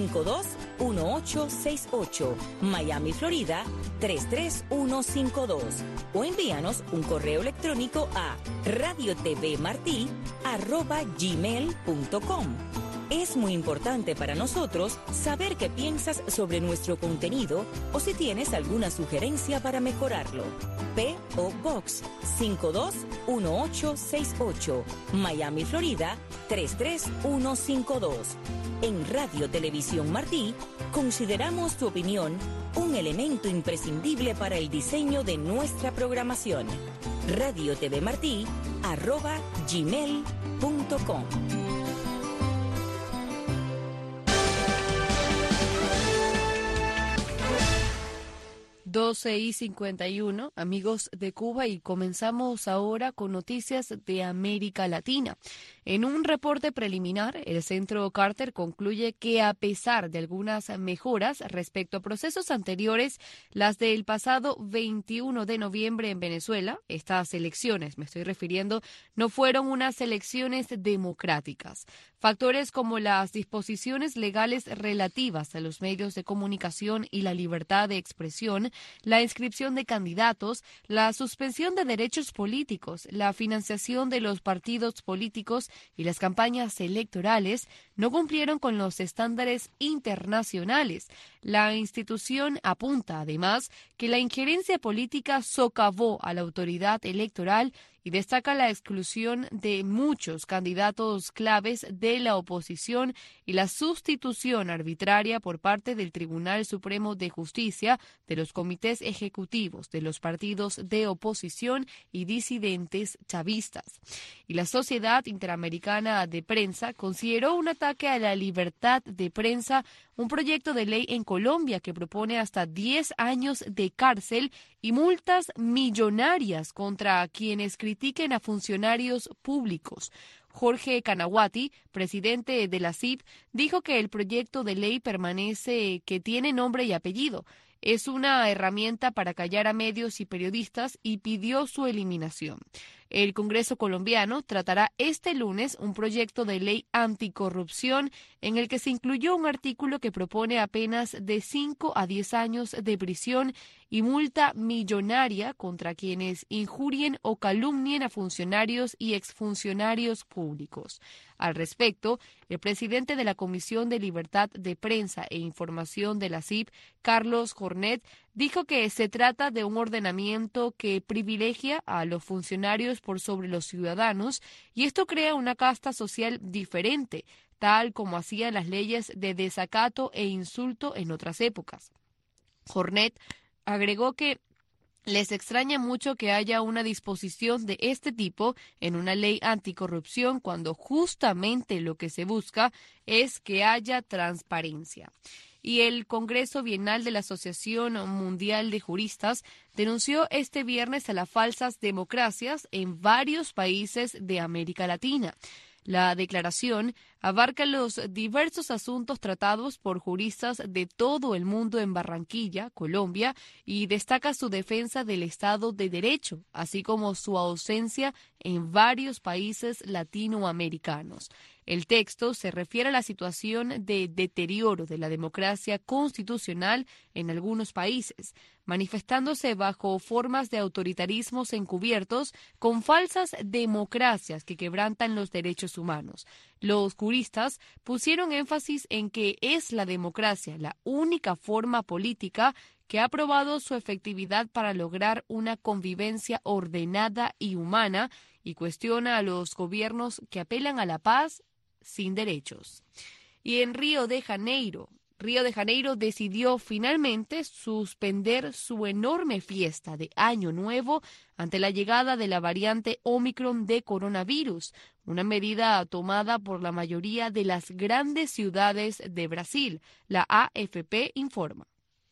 521868, Miami, Florida 33152, o envíanos un correo electrónico a radiotvmarti@gmail.com. Es muy importante para nosotros saber qué piensas sobre nuestro contenido o si tienes alguna sugerencia para mejorarlo. P.O. Box 521868, Miami, Florida 33152. En Radio Televisión Martí, consideramos tu opinión un elemento imprescindible para el diseño de nuestra programación. radiotvmarti@gmail.com. 12:51, amigos de Cuba, y comenzamos ahora con noticias de América Latina. En un reporte preliminar, el Centro Carter concluye que a pesar de algunas mejoras respecto a procesos anteriores, las del pasado 21 de noviembre en Venezuela, estas elecciones, me estoy refiriendo, no fueron unas elecciones democráticas. Factores como las disposiciones legales relativas a los medios de comunicación y la libertad de expresión, la inscripción de candidatos, la suspensión de derechos políticos, la financiación de los partidos políticos y las campañas electorales no cumplieron con los estándares internacionales. La institución apunta, además, que la injerencia política socavó a la autoridad electoral y destaca la exclusión de muchos candidatos claves de la oposición y la sustitución arbitraria por parte del Tribunal Supremo de Justicia de los comités ejecutivos de los partidos de oposición y disidentes chavistas. Y la Sociedad Interamericana de Prensa consideró un ataque a la libertad de prensa un proyecto de ley en Colombia que propone hasta 10 años de cárcel y multas millonarias contra quienes critiquen a funcionarios públicos. Jorge Canaguati, presidente de la CIP, dijo que el proyecto de ley que tiene nombre y apellido. Es una herramienta para callar a medios y periodistas y pidió su eliminación. El Congreso colombiano tratará este lunes un proyecto de ley anticorrupción en el que se incluyó un artículo que propone apenas de 5 a 10 años de prisión y multa millonaria contra quienes injurien o calumnien a funcionarios y exfuncionarios públicos. Al respecto, el presidente de la Comisión de Libertad de Prensa e Información de la CIP, Carlos Jornet, dijo que se trata de un ordenamiento que privilegia a los funcionarios por sobre los ciudadanos y esto crea una casta social diferente, tal como hacían las leyes de desacato e insulto en otras épocas. Jornet agregó que Les extraña mucho que haya una disposición de este tipo en una ley anticorrupción cuando justamente lo que se busca es que haya transparencia. Y el Congreso Bienal de la Asociación Mundial de Juristas denunció este viernes a las falsas democracias en varios países de América Latina. La declaración abarca los diversos asuntos tratados por juristas de todo el mundo en Barranquilla, Colombia, y destaca su defensa del Estado de Derecho, así como su ausencia en varios países latinoamericanos. El texto se refiere a la situación de deterioro de la democracia constitucional en algunos países, manifestándose bajo formas de autoritarismos encubiertos con falsas democracias que quebrantan los derechos humanos. Los juristas pusieron énfasis en que es la democracia la única forma política que ha probado su efectividad para lograr una convivencia ordenada y humana, y cuestiona a los gobiernos que apelan a la paz sin derechos. Y en Río de Janeiro decidió finalmente suspender su enorme fiesta de Año Nuevo ante la llegada de la variante Omicron de coronavirus, una medida tomada por la mayoría de las grandes ciudades de Brasil. La AFP informa.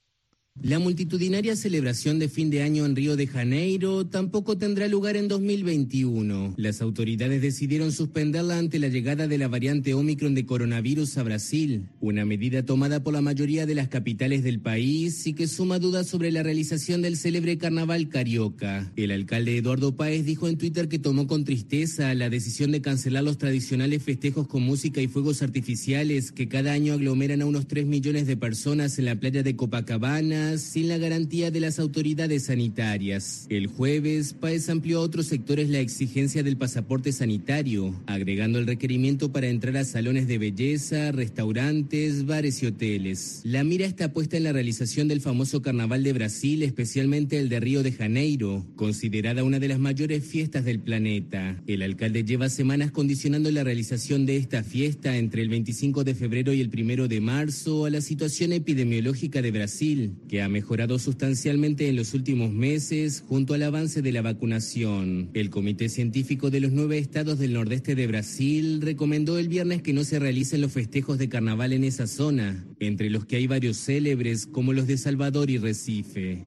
La multitudinaria celebración de fin de año en Río de Janeiro tampoco tendrá lugar en 2021. Las autoridades decidieron suspenderla ante la llegada de la variante Omicron de coronavirus a Brasil, una medida tomada por la mayoría de las capitales del país y que suma dudas sobre la realización del célebre carnaval carioca. El alcalde Eduardo Paes dijo en Twitter que tomó con tristeza la decisión de cancelar los tradicionales festejos con música y fuegos artificiales que cada año aglomeran a unos 3 millones de personas en la playa de Copacabana, sin la garantía de las autoridades sanitarias. El jueves, Paes amplió a otros sectores la exigencia del pasaporte sanitario, agregando el requerimiento para entrar a salones de belleza, restaurantes, bares y hoteles. La mira está puesta en la realización del famoso Carnaval de Brasil, especialmente el de Río de Janeiro, considerada una de las mayores fiestas del planeta. El alcalde lleva semanas condicionando la realización de esta fiesta entre el 25 de febrero y el 1 de marzo a la situación epidemiológica de Brasil, que ha mejorado sustancialmente en los últimos meses junto al avance de la vacunación. El Comité Científico de los 9 estados del nordeste de Brasil recomendó el viernes que no se realicen los festejos de carnaval en esa zona, entre los que hay varios célebres como los de Salvador y Recife.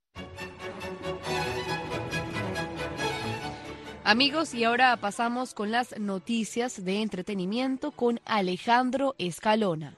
Amigos, y ahora pasamos con las noticias de entretenimiento con Alejandro Escalona.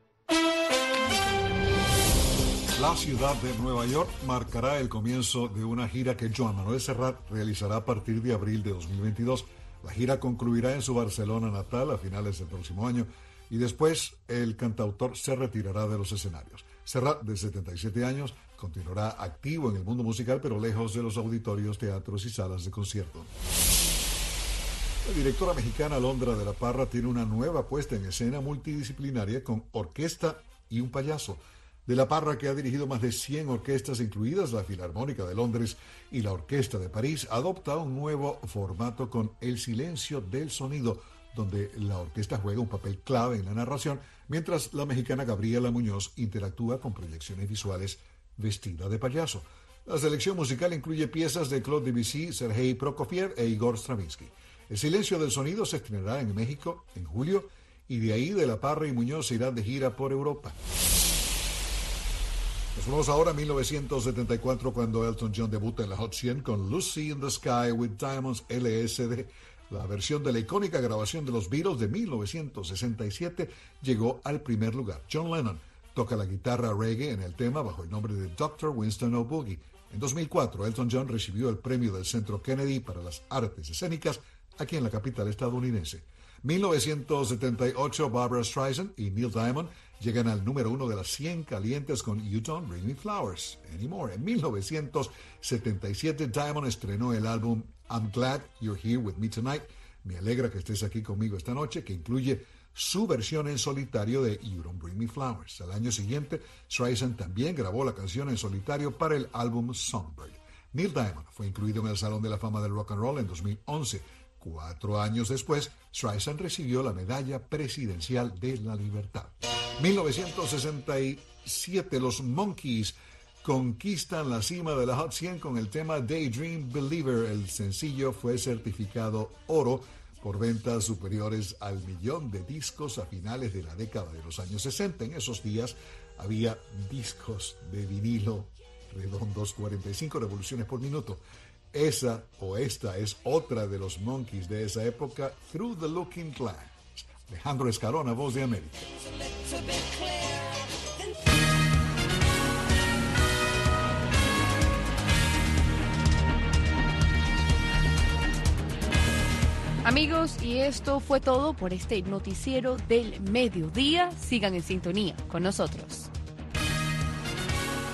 La ciudad de Nueva York marcará el comienzo de una gira que Joan Manuel Serrat realizará a partir de abril de 2022. La gira concluirá en su Barcelona natal a finales del próximo año y después el cantautor se retirará de los escenarios. Serrat, de 77 años, continuará activo en el mundo musical, pero lejos de los auditorios, teatros y salas de concierto. La directora mexicana Alondra de la Parra tiene una nueva puesta en escena multidisciplinaria con orquesta y un payaso. De la Parra, que ha dirigido más de 100 orquestas, incluidas la Filarmónica de Londres y la Orquesta de París, adopta un nuevo formato con El silencio del sonido, donde la orquesta juega un papel clave en la narración, mientras la mexicana Gabriela Muñoz interactúa con proyecciones visuales vestida de payaso. La selección musical incluye piezas de Claude Debussy, Sergei Prokofiev e Igor Stravinsky. El silencio del sonido se estrenará en México en julio y de ahí de la Parra y Muñoz se irán de gira por Europa. Nos vamos ahora a 1974, cuando Elton John debuta en la Hot 100 con Lucy in the Sky with Diamonds LSD. La versión de la icónica grabación de los Beatles de 1967 llegó al primer lugar. John Lennon toca la guitarra reggae en el tema bajo el nombre de Dr. Winston O'Boogie. En 2004, Elton John recibió el premio del Centro Kennedy para las Artes Escénicas aquí en la capital estadounidense. 1978, Barbra Streisand y Neil Diamond llegan al número 1 de las 100 calientes con You Don't Bring Me Flowers Anymore. En 1977, Diamond estrenó el álbum I'm Glad You're Here With Me Tonight. Me alegra que estés aquí conmigo esta noche, que incluye su versión en solitario de You Don't Bring Me Flowers. Al año siguiente, Streisand también grabó la canción en solitario para el álbum Songbird. Neil Diamond fue incluido en el Salón de la Fama del Rock and Roll en 2011. 4 años después, Streisand recibió la Medalla Presidencial de la Libertad. 1967, los Monkees conquistan la cima de la Hot 100 con el tema Daydream Believer. El sencillo fue certificado oro por ventas superiores al 1.000.000 de discos a finales de la década de los años 60. En esos días había discos de vinilo redondos, 45 revoluciones por minuto. Esta es otra de los Monkees de esa época, Through the Looking Glass. Alejandro Escalona, Voz de América. Amigos, y esto fue todo por este noticiero del mediodía. Sigan en sintonía con nosotros.